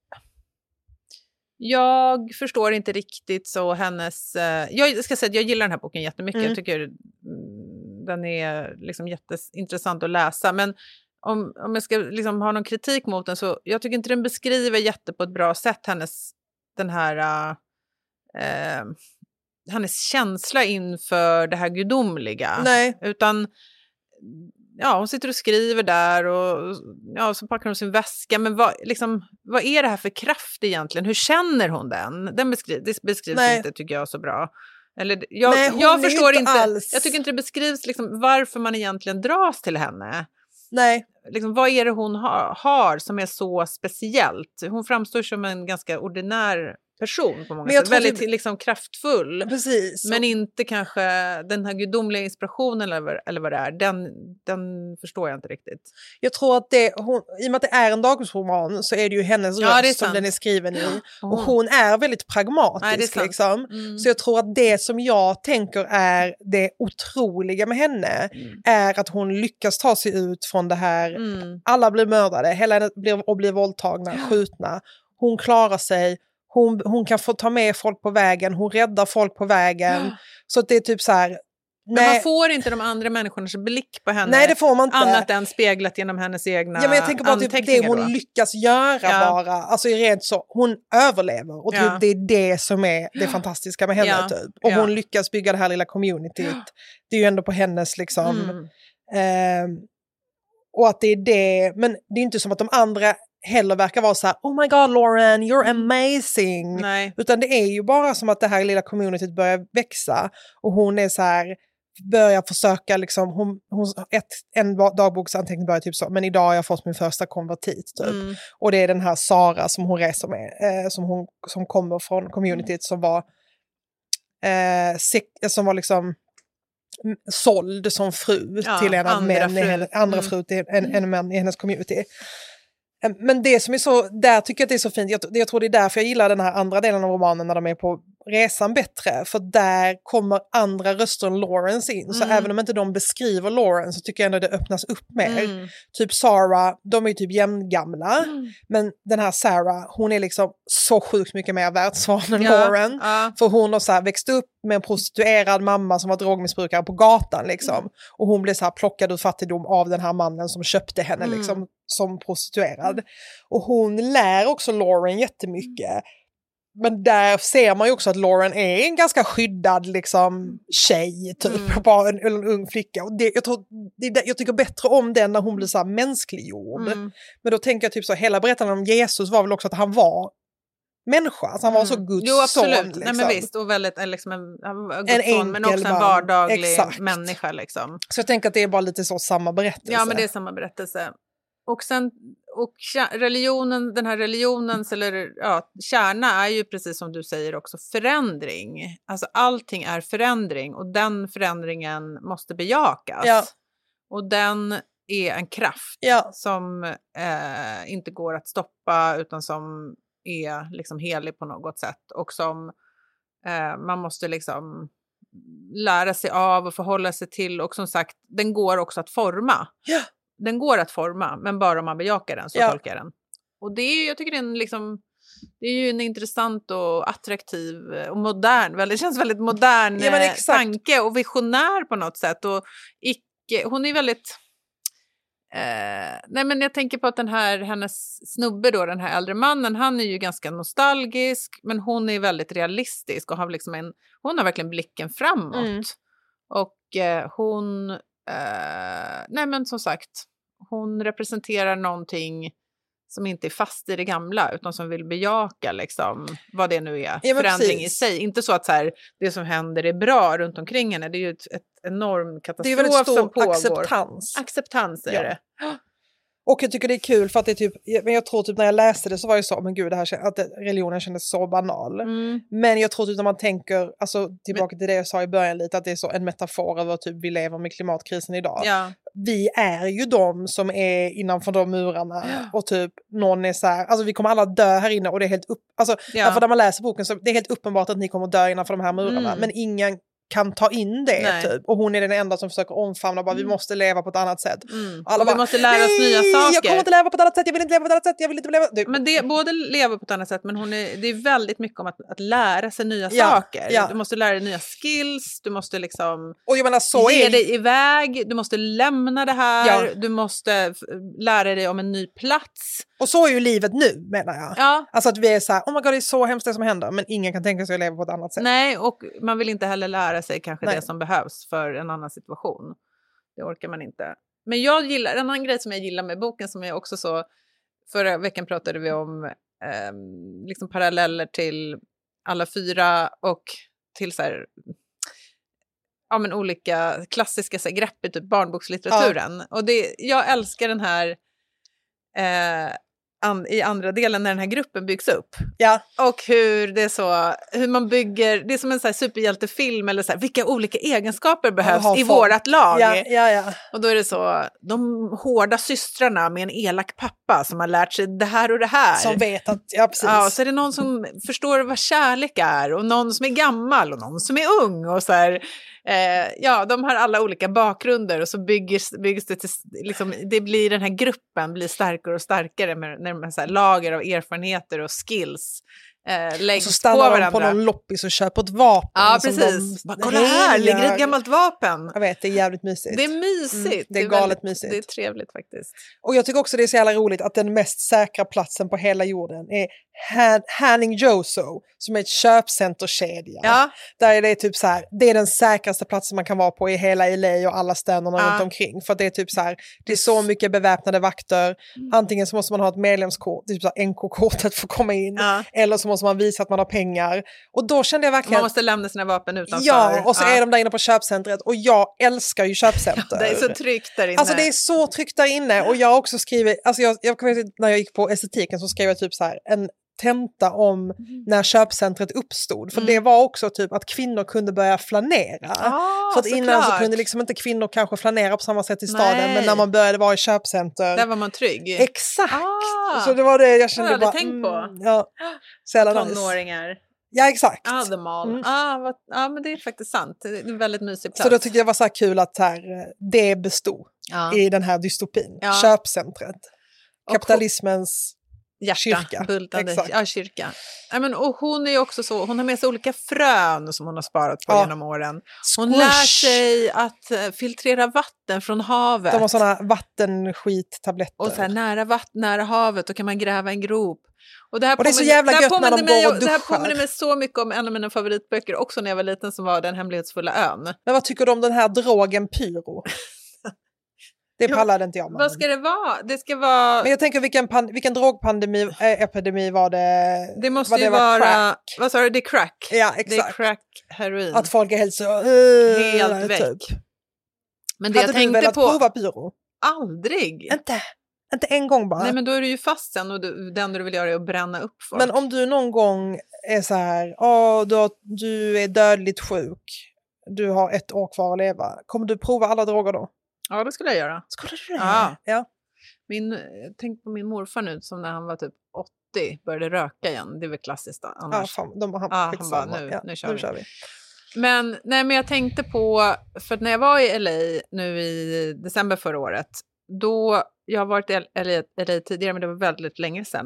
jag förstår inte riktigt så hennes, eh, jag ska säga att jag gillar den här boken jättemycket. Mm. Jag tycker mm, den är liksom jätteintressant att läsa, men om, om jag ska liksom ha någon kritik mot den, så jag tycker inte den beskriver jätte på ett bra sätt hennes, den här eh, hennes känsla inför det här gudomliga. Nej. Utan ja, hon sitter och skriver där och ja, så packar hon sin väska. Men vad, liksom, vad är det här för kraft egentligen? Hur känner hon den? Den beskriv, det beskrivs Nej. inte, tycker jag, så bra. Eller, jag Nej, hon jag är förstår inte inte, alls- jag tycker inte det beskrivs liksom, varför man egentligen dras till henne. Nej. Liksom, vad är det hon ha, har som är så speciellt? Hon framstår som en ganska ordinär person på många Men jag sätt. tror Väldigt typ- liksom kraftfull. Precis. Men inte kanske den här gudomliga inspirationen eller, vad- eller vad det är. Den, den förstår jag inte riktigt. Jag tror att det, hon, i och med att det är en dagbokroman så är det ju hennes Ja, det är röst som sant. den är skriven i. Oh. Och hon är väldigt pragmatisk. Nej, det är sant. liksom. Mm. Så jag tror att det som jag tänker är det otroliga med henne Mm. är att hon lyckas ta sig ut från det här. Mm. Alla blir mördade, hela henne blir, och blir våldtagna, skjutna. Hon klarar sig. Hon, hon kan få ta med folk på vägen. Hon räddar folk på vägen. Ja. Så att det är typ så här. Men Nej, man får inte de andra människornas blick på henne. nej, det får man inte. Annat än speglat genom hennes egna Ja, men jag tänker bara typ det anteckningar hon då. lyckas göra Ja. bara. Alltså rent så, hon överlever. Och typ Ja. det är det som är det fantastiska med henne. Ja. Typ. Och Ja. hon lyckas bygga det här lilla communityt. Det är ju ändå på hennes liksom. Mm. ehm, och att det är det. Men det är inte som att de andra heller verkar vara så här: oh my god Lauren, you're amazing. Nej. Utan det är ju bara som att det här lilla communityt börjar växa. Och hon är så här, börjar försöka liksom, hon, hon, ett, en dagboksanteckning börjar typ så, men idag har jag fått min första konvertit typ. Mm. Och det är den här Sara som hon reser med, eh, som, hon, som kommer från communityt som var eh, sek, som var liksom mm, såld som fru Ja, till en av andra män i fru. henne, andra Mm. fru till en, en man i hennes community. Eh, Men det som är så, där tycker jag att det är så fint, jag, jag tror det är därför jag gillar den här andra delen av romanen när de är på resan bättre, för där kommer andra röster än Lawrence in, så Mm. även om inte de beskriver Lawrence så tycker jag ändå det öppnas upp mer. Mm. Typ Sarah, de är ju typ jämngamla, Mm. men den här Sarah, hon är liksom så sjukt mycket mer världsvan än Ja, Lauren. ja. För hon har så här växt upp med en prostituerad mamma som var drogmissbrukare på gatan liksom. Mm. Och hon blev så här plockad ur fattigdom av den här mannen som köpte henne Mm. liksom som prostituerad. Och hon lär också Lauren jättemycket. Men där ser man ju också att Lauren är en ganska skyddad liksom tjej typ, Mm. bara en, en ung flicka. Och det, jag, tror, det, jag tycker bättre om den när hon blir så här mänskliggjord. Mm. Men då tänker jag typ så, hela berättelsen om Jesus var väl också att han var människa, alltså han var så Mm. Guds Jo, absolut. son. Liksom. Nej, men visst, och väldigt eh, liksom en, en, En en son, men enkel också en man. vardaglig Exakt. människa. Liksom. Så jag tänker att det är bara lite så samma berättelse. Ja, men det är samma berättelse. Och sen, och kär- religionen, den här religionens, eller ja, kärna är ju precis som du säger också förändring. Alltså allting är förändring och den förändringen måste bejakas. Ja. Och den är en kraft Ja. som eh, inte går att stoppa utan som är liksom helig på något sätt och som eh, man måste liksom lära sig av och förhålla sig till, och som sagt, den går också att forma. Ja. Den går att forma, men bara om man bejakar den, så Ja. tolkar jag den. Och det är, jag tycker det är en liksom, det är ju en intressant och attraktiv och modern, väldigt, det känns väldigt modern Ja, men eh, exakt. tanke och visionär på något sätt. Och icke, hon är väldigt, eh, nej men jag tänker på att den här, hennes snubbe då, den här äldre mannen, han är ju ganska nostalgisk, men hon är väldigt realistisk och har liksom en, hon har verkligen blicken framåt. Mm. Och eh, hon, eh, nej men som sagt, hon representerar någonting som inte är fast i det gamla, utan som vill bejaka liksom, vad det nu är, Ja, men förändring precis. i sig. Inte så att så här, det som händer är bra runt omkring henne, det är ju ett, ett enorm Det är väldigt katastrof stor som pågår. acceptans. Acceptans är Ja. det. Och jag tycker det är kul för att det är typ, men jag tror typ när jag läste det så var det så, men gud, det här, kän- att det, religionen kändes så banal. Mm. Men jag tror typ när man tänker, alltså tillbaka till det jag sa i början lite, att det är så en metafor över typ vi lever med klimatkrisen idag. Ja. Vi är ju de som är innanför de murarna Ja. och typ någon är så här, alltså vi kommer alla dö här inne och det är helt upp, alltså Ja. därför när man läser boken så det är helt uppenbart att ni kommer dö innanför de här murarna, Mm. men ingen kan ta in det Nej. typ. Och hon är den enda som försöker omfamna, bara vi Mm. måste leva på ett annat sätt. Mm. Alla Och vi bara, måste lära oss nej, nya saker. jag kommer inte leva på ett annat sätt, jag vill inte leva på ett annat sätt, jag vill inte leva... Det, Men det, både leva på ett annat sätt, men hon är, det är väldigt mycket om att, att lära sig nya Ja, saker. ja. Du måste lära dig nya skills, du måste liksom och jag menar så ge är det. dig iväg, du måste lämna det här, Ja. du måste f- lära dig om en ny plats. Och så är ju livet nu, menar jag. Ja. Alltså att vi är så här, oh my god, det är så hemskt det som händer, men ingen kan tänka sig att leva på ett annat sätt. Nej, och man vill inte heller lära sig kanske Nej. det som behövs för en annan situation. Det orkar man inte. Men jag gillar, en annan grej som jag gillar med boken, som är också så, förra veckan pratade vi om eh, liksom paralleller till alla fyra och till så här, ja, men olika klassiska så här, grepp i typ barnbokslitteraturen. Och det, jag älskar den här, eh, an, i andra delen när den här gruppen byggs upp. Ja. Och hur det är så, hur man bygger, det är som en så här superhjältefilm eller så här, vilka olika egenskaper behövs i vårat lag. Ja, ja, ja. Och då är det så, de hårda systrarna med en elak pappa som har lärt sig det här och det här. Som vet att, ja precis. Ja, och så är det någon som förstår vad kärlek är och någon som är gammal och någon som är ung och så här, eh, ja, de har alla olika bakgrunder och så byggs, byggs det till, liksom, det blir den här gruppen blir starkare och starkare med, när de så här lager av erfarenheter och skills eh, läggs och så på stannar varandra. de på någon loppis och köper ett vapen. Ja, som precis. De Kolla här, ligger ett gammalt vapen. Jag vet, det är jävligt mysigt. Det är mysigt. Mm, det är galet väldigt, mysigt. Det är trevligt faktiskt. Och jag tycker också det är så jävla roligt att den mest säkra platsen på hela jorden är Han- Hanning Joso, som är ett köpcenterkedja. Ja. Där det är typ så här, det är den säkraste platsen man kan vara på i hela L A och alla städerna Ja. runt omkring. För att det är typ så här, det är så mycket beväpnade vakter. Antingen så måste man ha ett medlemskort, typ så här N K-kortet för att komma in. Ja. Eller så måste man visa att man har pengar. Och då kände jag verkligen... Man måste lämna sina vapen utanför. Ja, och så ja. är de där inne på köpcentret. Och jag älskar ju köpcenter. Det är så tryggt där inne. Alltså det är så tryggt där inne. Och jag har också skrivit, alltså jag, jag kommer ihåg när jag gick på estetiken så skrev jag typ så här en tenta om mm. när köpcentret uppstod. För mm. det var också typ att kvinnor kunde börja flanera. Ah, för att så innan klart. så kunde liksom inte kvinnor kanske flanera på samma sätt i staden. Nej. Men när man började vara i köpcenter. Där var man trygg. Exakt! Ah, så det var det jag kände jag hade bara. tänkt på. Mm, ja, så jävla nice. Tonåringar. Ja, exakt. Ah, the mall. Mm. Ah, vad, ah, men det är faktiskt sant. Det är en väldigt mysig plats. Så då tyckte jag det var så här kul att så här, det bestod ja. i den här dystopin. Ja. Köpcentret. Och Kapitalismens hjärta, kyrka. Bultande, Exakt. ja, kyrka. Ja, men, och hon är ju också så, hon har med sig olika frön som hon har sparat på Ja. genom åren. Hon Squish. lär sig att uh, filtrera vatten från havet. De har sådana vattenskittabletter. Och så här, nära vatten, nära havet, då kan man gräva en grop. Och det, här Och det är så påminner- jävla det här gött när de påminner mig- går och Det här duschar. påminner mig så mycket om en av mina favoritböcker, också när jag var liten, som var Den hemlighetsfulla ön. Men vad tycker du om den här drogen pyro? Det Jo, pallade inte jag med. Vad ska det vara? Det ska vara... Men jag tänker vilken, pan- vilken drogpandemi, äh, epidemi var det? Det måste var ju det var vara... crack? Vad sa du? Det är crack. Ja, Det är exakt. crack, heroin. Att folk är helt så... Uh, Helt väck. Typ. Men det Hade jag du tänkte velat på... prova pyro? Aldrig. Inte. Inte en gång bara. Nej, men då är du ju fast sen och du, det enda du vill göra är att bränna upp folk. Men om du någon gång är så här, åh, du, har, du är dödligt sjuk, du har ett år kvar att leva, kommer du prova alla droger då? Ja, det skulle jag göra. Skulle du det? Ja. ja. Min, tänk på min morfar nu, som när han var typ åttio började röka igen. Det är väl klassiskt då, Ja, annars. fan, de, han, Ja, han skitsamma. bara, nu- ja, nu kör nu vi. kör vi. Men, nej, men jag tänkte på, för att när jag var i L A nu i december förra året, då, jag har varit i L A, L A tidigare, men det var väldigt länge sedan.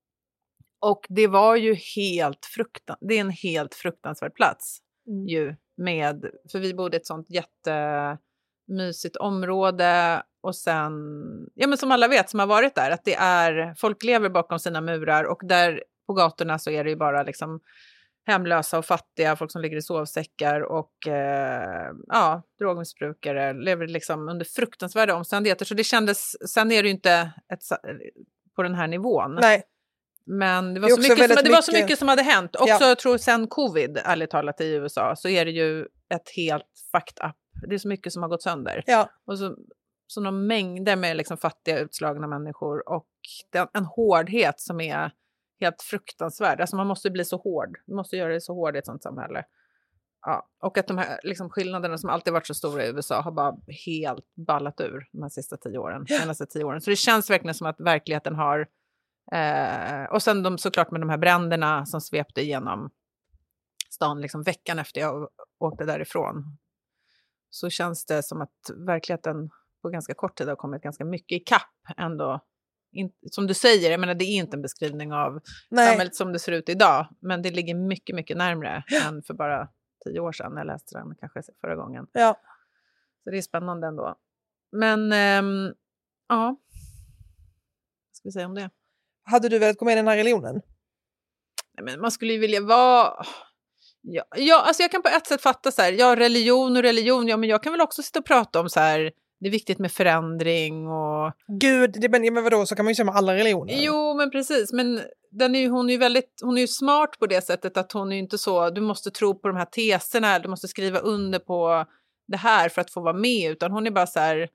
Och det var ju helt fruktan, det är en helt fruktansvärd plats Mm. ju, med, för vi bodde i ett sånt jättemysigt område, och sen, ja men som alla vet som har varit där, att det är, folk lever bakom sina murar, och där på gatorna så är det ju bara liksom hemlösa och fattiga, folk som ligger i sovsäckar och eh, ja, drogmissbrukare, lever liksom under fruktansvärda omständigheter. Så det kändes, sen är det ju inte ett, på den här nivån. Nej. Men det var, Det är så också mycket, som, väldigt det var så mycket- mycket som hade hänt. Också Ja. jag tror sen covid, ärligt talat, i U S A, så är det ju ett helt fucked up. Det är så mycket som har gått sönder. Ja. Och så, så några mängder med liksom fattiga, utslagna människor, och den, en hårdhet som är helt fruktansvärd. Alltså man måste bli så hård. Man måste göra det så hård i ett sånt samhälle. Ja. Och att de här liksom, skillnaderna som alltid varit så stora i U S A har bara helt ballat ur de här sista tio åren. Ja. Senaste tio åren. Så det känns verkligen som att verkligheten har... Eh, och sen de, såklart med de här bränderna som svepte igenom stan liksom veckan efter jag åkte därifrån. Så känns det som att verkligheten på ganska kort tid har kommit ganska mycket i kapp ändå. In, som du säger, jag menar, det är inte en beskrivning av Nej. samhället som det ser ut idag, men det ligger mycket, mycket närmare än för bara tio år sedan. Jag läste den kanske förra gången. Ja. Så det är spännande ändå. Men, ehm, ja. Vad ska vi säga om det? Hade du velat gå med i den här religionen? Nej, men man skulle ju vilja vara... Ja, ja, alltså jag kan på ett sätt fatta så här, ja, religion och religion, ja, men jag kan väl också sitta och prata om så här, det är viktigt med förändring och... Gud, det, men, men vadå, så kan man ju säga med alla religioner. Jo, men precis, men den är ju, hon är ju väldigt, hon är ju smart på det sättet att hon är ju inte så, du måste tro på de här teserna, du måste skriva under på det här för att få vara med, utan hon är bara så här,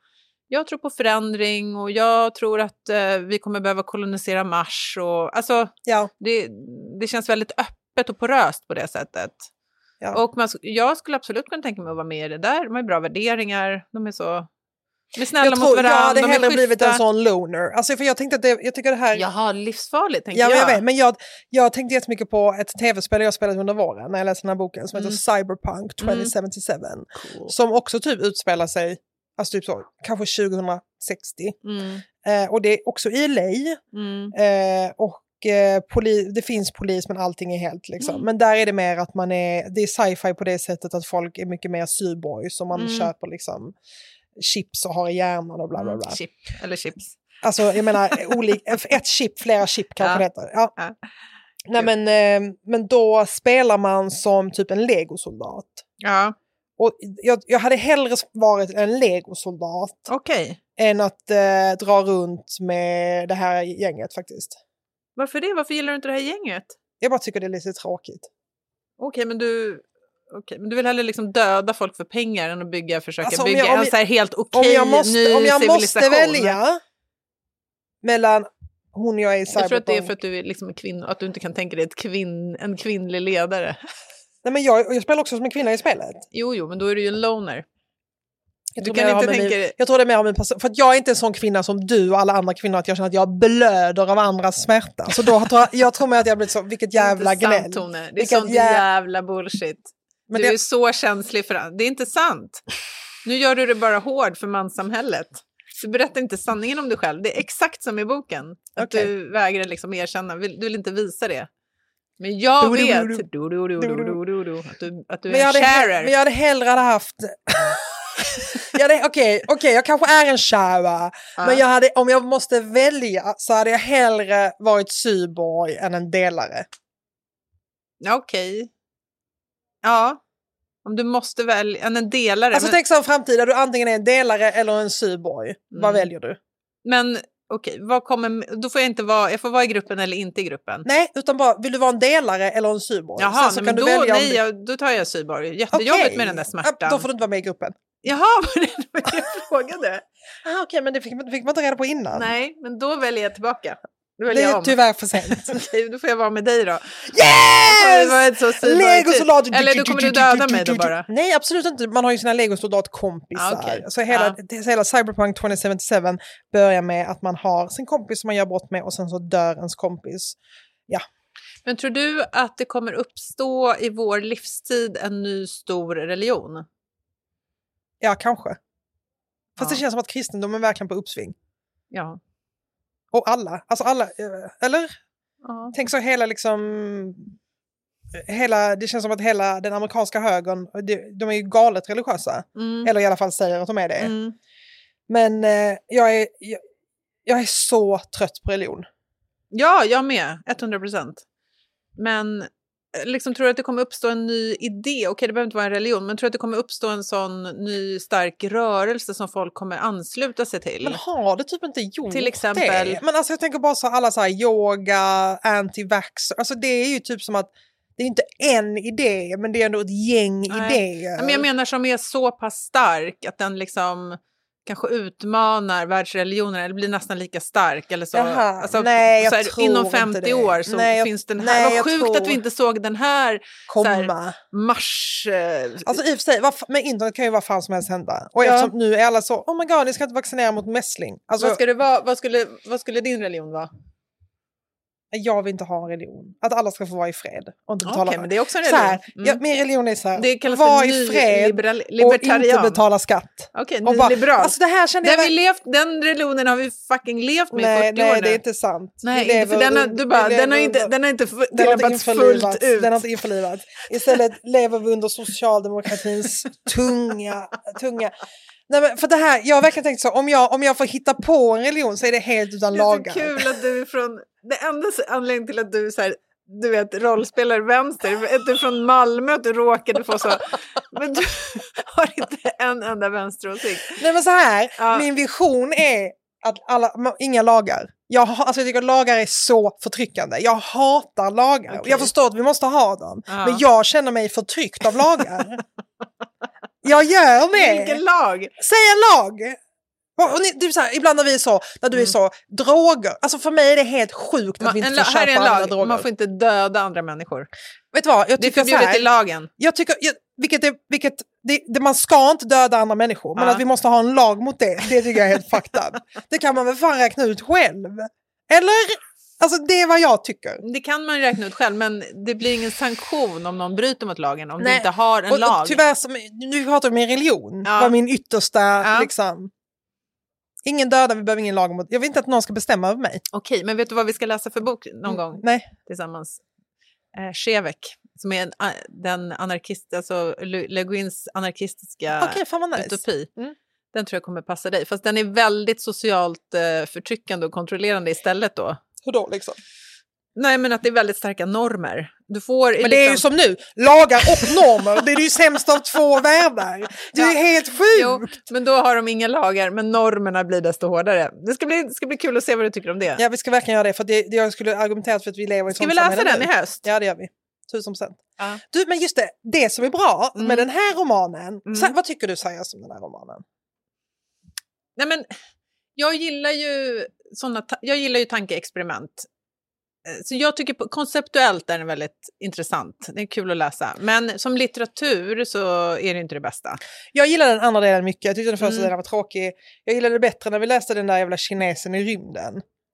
jag tror på förändring och jag tror att eh, vi kommer behöva kolonisera Mars. Och, alltså, Ja. det, det känns väldigt öppet och poröst på det sättet. Ja. Och man, jag skulle absolut kunna tänka mig att vara med i det där. De har ju bra värderingar. De är så... De är snälla jag tror, mot varandra. jag hade de är hellre schyssta. blivit en sån loner. Alltså för jag tänkte att det, jag tycker det här... Jaha, livsfarligt tänker Ja, jag. jag vet, men jag, jag tänkte jättemycket på ett tv-spel jag spelat under våren när jag läste den här boken som Mm. heter Cyberpunk tjugo sjuttiosju. Cool. Som också typ utspelar sig, alltså typ så, kanske tjugohundrasextio. Mm, Eh, och det är också i L A. mm, Eh, och eh, poli- det finns polis men allting är helt liksom. Mm. Men där är det mer att man är, det är sci-fi på det sättet att folk är mycket mer cyborg som man Mm. köper liksom chips och har i hjärnan och bla bla bla. mm. Chip, eller chips. Alltså jag menar, olik, ett chip, flera chip kanske Ja. det heter. Ja. Ja. Nej, men, eh, men då spelar man som typ en legosoldat. Ja, Och jag, jag hade hellre varit en legosoldat okej. än att eh, dra runt med det här gänget faktiskt. Varför det? Varför gillar du inte det här gänget? Jag bara tycker det är lite tråkigt. Okej, men du... Okej, men du vill hellre liksom döda folk för pengar än att bygga, försöka Alltså, om bygga jag- om en jag- så här helt Om okej jag måste, ny om jag måste civilisation. välja mellan hon jag är i Cyberpunk. Jag tror att det är för att du är liksom en kvinna, att du inte kan tänka dig ett kvinn, en kvinnlig ledare. Nej, men jag, jag spelar också som en kvinna i spelet. Jo, jo, men då är du ju en loner. Jag Du tror kan mer inte har med tänka min, dig- jag tror det är mer om min person. För att jag är inte en sån kvinna som du och alla andra kvinnor att jag känner att jag blöder av andras smärta. Så då tror jag, jag tror mig att jag blir så, vilket jävla Det är inte gnäll. sant, Tone. Det är Vilket sånt jä- jävla bullshit. Men du det- är så känslig för det. Det är inte sant. Nu gör du det bara hård för manssamhället. Du berättar inte sanningen om dig själv. Det är exakt som i boken. Att Okej. du vägrar liksom erkänna. Du vill inte visa det. Men jag Du, du, vet du, du. du, du, du, du, du, du, du, att du, att du Men jag, är en hade, he- sharer. men jag hade hellre hade haft... jag hade- Okej, okej, jag kanske är en sharer. Ja. Men jag hade, om jag måste välja så hade jag hellre varit cyborg än en delare. Ja, okej. Ja. Om du måste välja en, en delare. Alltså men tänk så en framtid där du antingen är en delare eller en cyborg. Vad Mm. väljer du? men okej, vad kommer... Då får jag inte vara... Jag får vara i gruppen eller inte i gruppen. Nej, utan bara vill du vara en delare eller en cyborg? Jaha, Sen så nej, kan men du då, välja om nej, du... jag, då tar jag cyborg. Jättejobbigt Okej. med den där Ja, smärtan. då får du inte vara med i gruppen. Jaha, var det vad jag frågade? Ah, Okej, men det fick, man- fick man inte reda på innan. Nej, men då väljer jag tillbaka. Då Det väljer jag är om. tyvärr för sent. Okej, då får jag vara med dig då. Det var Yes! ett så cyborg- Legosoldat! Eller då kommer du döda mig då bara. Nej, absolut inte. Man har ju sina legosoldatkompisar. Ah, okej. Så hela, Ja. det, hela Cyberpunk tjugo sjuttiosju börjar med att man har sin kompis som man gör brott med och sen så dör ens kompis. Men tror du att det kommer uppstå i vår livstid en ny stor religion? Ja, kanske. Fast Ja. det känns som att kristendomen är verkligen på uppsving. Ja. Och alla, alltså alla, eh, eller? Ja. Tänk så hela liksom, hela, det känns som att hela den amerikanska högern, de, de är ju galet religiösa. Mm. Eller i alla fall säger att de är det. Mm. Men eh, jag, är, jag, jag är så trött på religion. Ja, jag med. hundra procent. Men eh, liksom, tror du att det kommer uppstå en ny idé? Okej, det behöver inte vara en religion, men tror du att det kommer uppstå en sån ny stark rörelse som folk kommer ansluta sig till? Men har det typ inte gjort Till exempel- det? Men alltså jag tänker bara så alla så här yoga, anti-vaxxer. Alltså det är ju typ som att det är inte en idé, men det är ändå ett gäng Nej. idéer. Ja, men jag menar som är så pass stark att den liksom kanske utmanar världsreligionen eller blir nästan lika stark eller så. Jaha, Alltså, nej, jag så här, tror inom inte femtio det. år så Nej, jag- finns den här. nej, Vad jag sjukt tror- att vi inte såg den här så här, komma. mars... Eh, Alltså i och för sig, vad, fa- med internet kan ju vad fan som helst hända. Och Ja. eftersom nu är alla så, oh my god, ni ska inte vaccinera mot mässling. Alltså, vad, ska det vara, vad, skulle, vad skulle din religion vara? jag vill inte ha en religion. Att alla ska få vara i fred och inte betala. Okej, men det är också en så religion. här, Mm. ja, min religion är så här, Det kallas var för i ny fred liberal, och inte libertarian. betala skatt. Okej, Och bara, nyliberal. alltså det här kände Den, jag... vi levt, den religionen har vi fucking levt med i nej, fyrtio nej, år nu. det är inte sant. Nej, Vi inte för lever den har, un- du bara, vi den har lever inte, under- den har inte f- Den har inte tillämpats fullt införlivats. ut. Den har inte införlivats. Istället lever vi under socialdemokratins tunga, tunga... Nej, men för det här, jag har verkligen tänkt så, om jag, om jag får hitta på en religion så är det helt utan Det är lagar. så kul att du är från, det enda anledningen till att du är så här, du vet, rollspelar vänster, att du är från Malmö, att du råkade få så, men du har inte en enda vänsteråsikt. Nej men så här, Ja. min vision är att alla, inga lagar. Jag, ha- alltså jag tycker att lagar är så förtryckande. Jag hatar lagar. Okej. Jag förstår att vi måste ha dem. Ja. Men jag känner mig förtryckt av lagar. Jag gör Vilken det. lag? Säg en lag. Och ni, det är så här, ibland när vi är så, när du är så, droger. Alltså för mig är det helt sjukt att Man, vi inte en, får här är köpa en andra lag, droger. man får inte döda andra människor. Vet du vad? Jag Det är tycker så förbjudet här, i lagen. jag tycker, jag, vilket är, vilket, det, det, man ska inte döda andra människor, men Ja. att vi måste ha en lag mot det, det tycker jag är helt fucked up. Det kan man väl fan räkna ut själv. Eller? Alltså det är vad jag tycker. Det kan man räkna ut själv, men det blir ingen sanktion om någon bryter mot lagen, om Nej. du inte har en Och, lag. och tyvärr, som, nu pratar vi om min religion, Ja. var min yttersta, Ja. liksom. Ingen döda, vi behöver ingen lag mot. Jag vill inte att någon ska bestämma över mig. Okej, men vet du vad vi ska läsa för bok någon gång Nej. tillsammans? Eh, Shevek, som är en, a- den anarkist, alltså Le Le Guins anarkistiska Okej, fan vad nice. utopi. Mm. Den tror jag kommer passa dig, fast den är väldigt socialt eh, förtryckande och kontrollerande istället då. Hur då liksom? Nej, men att det är väldigt starka normer. Du får Men det är ju liksom... som nu, lagar och normer, det är ju sämst av två världar. Det är Ja. helt sjukt. Jo, men då har de inga lagar, men normerna blir desto hårdare. Det ska bli, det ska bli kul att se vad du tycker om det. Ja, vi ska verkligen göra det, för det, det jag skulle argumentera för att vi lever i ett Ska sånt vi läsa samhälle den nu. i höst? Ja, det gör vi. Tusen procent. Ja. Du, men just det, det som är bra Mm. med den här romanen, Mm. så, vad tycker du seriöst om den här romanen? Nej, men jag gillar ju såna, ta- jag gillar ju tankeexperiment. Eh, Så jag tycker på, konceptuellt är den väldigt intressant. Det är kul att läsa. Men som litteratur så är det inte det bästa. Jag gillar den andra delen mycket, jag tyckte den första Mm. delen var tråkig. Jag gillade det bättre när vi läste den där jävla kinesen i rymden.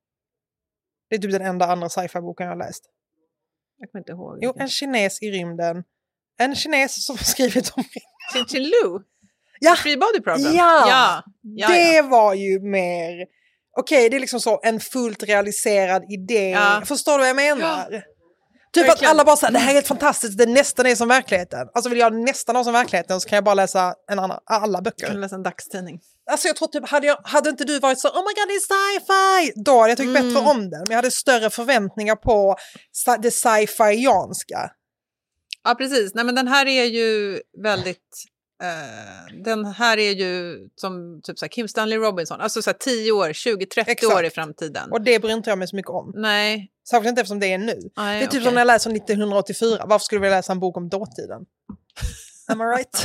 Det är typ den enda andra sci-fi-boken jag har läst. Jag kommer inte ihåg. Jo, en kines i rymden. En kines som har skrivit om Chin Chin Lu? Ja. Free Body Problem? Ja. Ja. Ja, det ja. var ju mer... Okej, det är liksom så en fullt realiserad idé. Ja. Förstår du vad jag menar? Typ Verkligen. att alla bara säger det här är helt fantastiskt, det nästan är som verkligheten. Alltså vill jag nästan ha som verkligheten så kan jag bara läsa en annan, alla Jag böcker. kan läsa en dagstidning. Alltså jag tror typ, hade, jag, hade inte du varit så oh my god det är sci-fi, då hade jag tyckt Mm. bättre om den. Men jag hade större förväntningar på sa- det sci-fi-janska. Ja, precis. Nej, men den här är ju väldigt... Eh, den här är ju som typ så här Kim Stanley Robinson. Alltså så här tio år, tjugo trettio Exakt. år i framtiden. Och det bryr inte jag mig så mycket om. Nej. Särskilt inte eftersom det är nu. Nej, Det är typ okej. som när jag läser nittonhundraåttiofyra. Varför skulle du vilja läsa en bok om dåtiden? Am I right?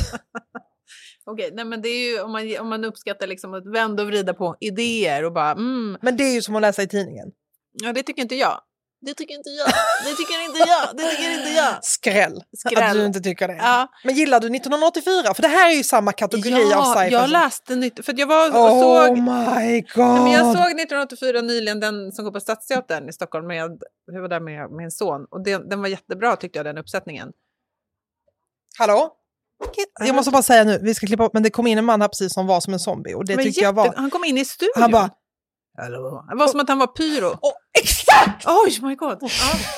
Okej, nej, men det är ju om man, om man uppskattar liksom att vända och vrida på idéer och bara mm, Men det är ju som att läsa i tidningen. ja, det tycker inte jag. Det tycker inte jag. Det tycker inte jag. Det tycker inte jag. Skräll. Skräll. Att du inte tycker det. Ja. Men gillar du nittonhundraåttiofyra? För det här är ju samma kategori av sci-fi. jag som- läste nytt, för att jag var och Oh såg... my god! Ja, men jag såg nittonhundraåttiofyra nyligen, den som går på Stadsteatern i Stockholm med, jag var där med min son. Och det, den var jättebra tyckte jag, den uppsättningen. Hallå? Jag måste bara säga nu, vi ska klippa upp, men det kom in en man här precis som var som en zombie. Och det Men tyckte jag jätte- var... Han kom in i studion. Han bara... Hallå. Det var som att han var pyro. Oh, exakt! Oj, my god. Ja.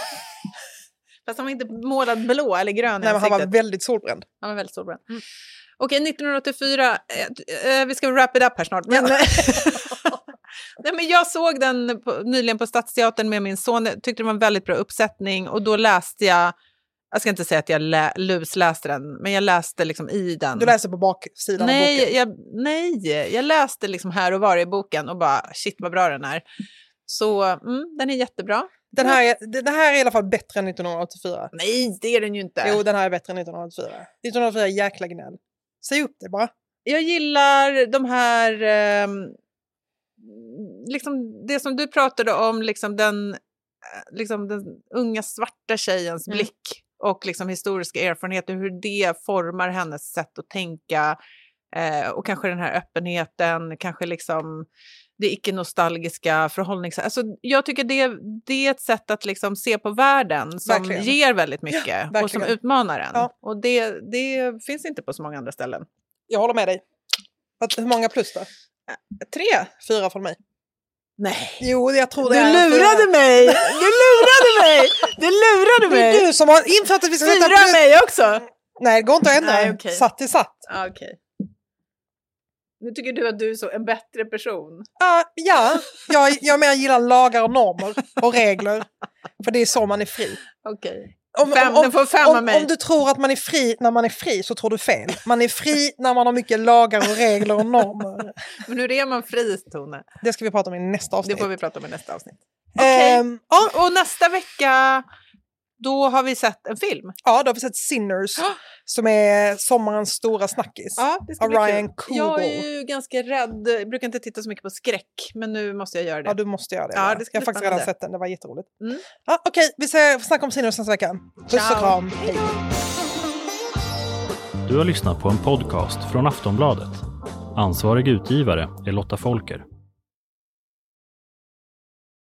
Fast han var inte målad blå eller grön i Nej, men han ansiktet. var väldigt solbränd. Han var väldigt solbränd. Mm. Okej, nittonhundraåttiofyra. Eh, eh, vi ska wrap it up här snart. Men, nej, men jag såg den på, nyligen på Stadsteatern med min son. Jag tyckte det var en väldigt bra uppsättning. Och då läste jag... Jag ska inte säga att jag lä, lusläste den, men jag läste liksom i den. Du läser på baksidan av boken. Nej, jag, nej, jag läste liksom här och var i boken och bara shit vad bra den är. Så mm, den är jättebra. Den här, är, den här är i alla fall bättre än nittonhundraåttiofyra. Nej, det är den ju inte. Jo, den här är bättre än nittonhundraåttiofyra. nittonhundraåttiofyra är jäkla gnäll. Säg upp det bara. Jag gillar de här, eh, liksom det som du pratade om, liksom den, eh, liksom den unga svarta tjejens Mm. blick och liksom historiska erfarenheter, hur det formar hennes sätt att tänka eh, och kanske den här öppenheten, kanske liksom det icke-nostalgiska förhållningssätt. Alltså, jag tycker det, det är ett sätt att liksom se på världen som Verkligen. ger väldigt mycket Ja, och som verkligen. utmanar en. Ja. Och det, det finns inte på så många andra ställen. Jag håller med dig. Att- Hur många plus då? Tre? Fyra från mig. Nej. Jo, jag tror Du det är lurade fyra. mig! Du lurade mig! Du lurade Det är mig! du som har infört att vi ska sätta Fyra plus. mig också! Nej, det går inte att ändra. Nej, okej. Satt är satt. Ah, okej. Nu tycker du att du är så en bättre person. Ja, ja. Jag, jag mer gillar lagar och normer och regler. För det är så man är fri. Okej. Om, Fem, om, den får fem av om, mig. om du tror att man är fri när man är fri så tror du fel. Man är fri när man har mycket lagar och regler och normer. Men hur är man fri, Tone? Det ska vi prata om i nästa avsnitt. Det får vi prata om i nästa avsnitt. Okej. Ehm, ja, Och nästa vecka då har vi sett en film. Ja, då har vi sett Sinners, oh! som är sommarens stora snackis. Ja, det ska av bli Ryan kul. Coogler. Jag är ju ganska rädd, jag brukar inte titta så mycket på skräck, men nu måste jag göra det. Ja, du måste göra det. Ja, det ska jag har faktiskt spännande. redan sett den, det var jätteroligt. Mm. Ja, okej, vi ska snacka om Sinners nästa vecka. Puss och kram, hej. Du har lyssnat på en podcast från Aftonbladet. Ansvarig utgivare är Lotta Folker.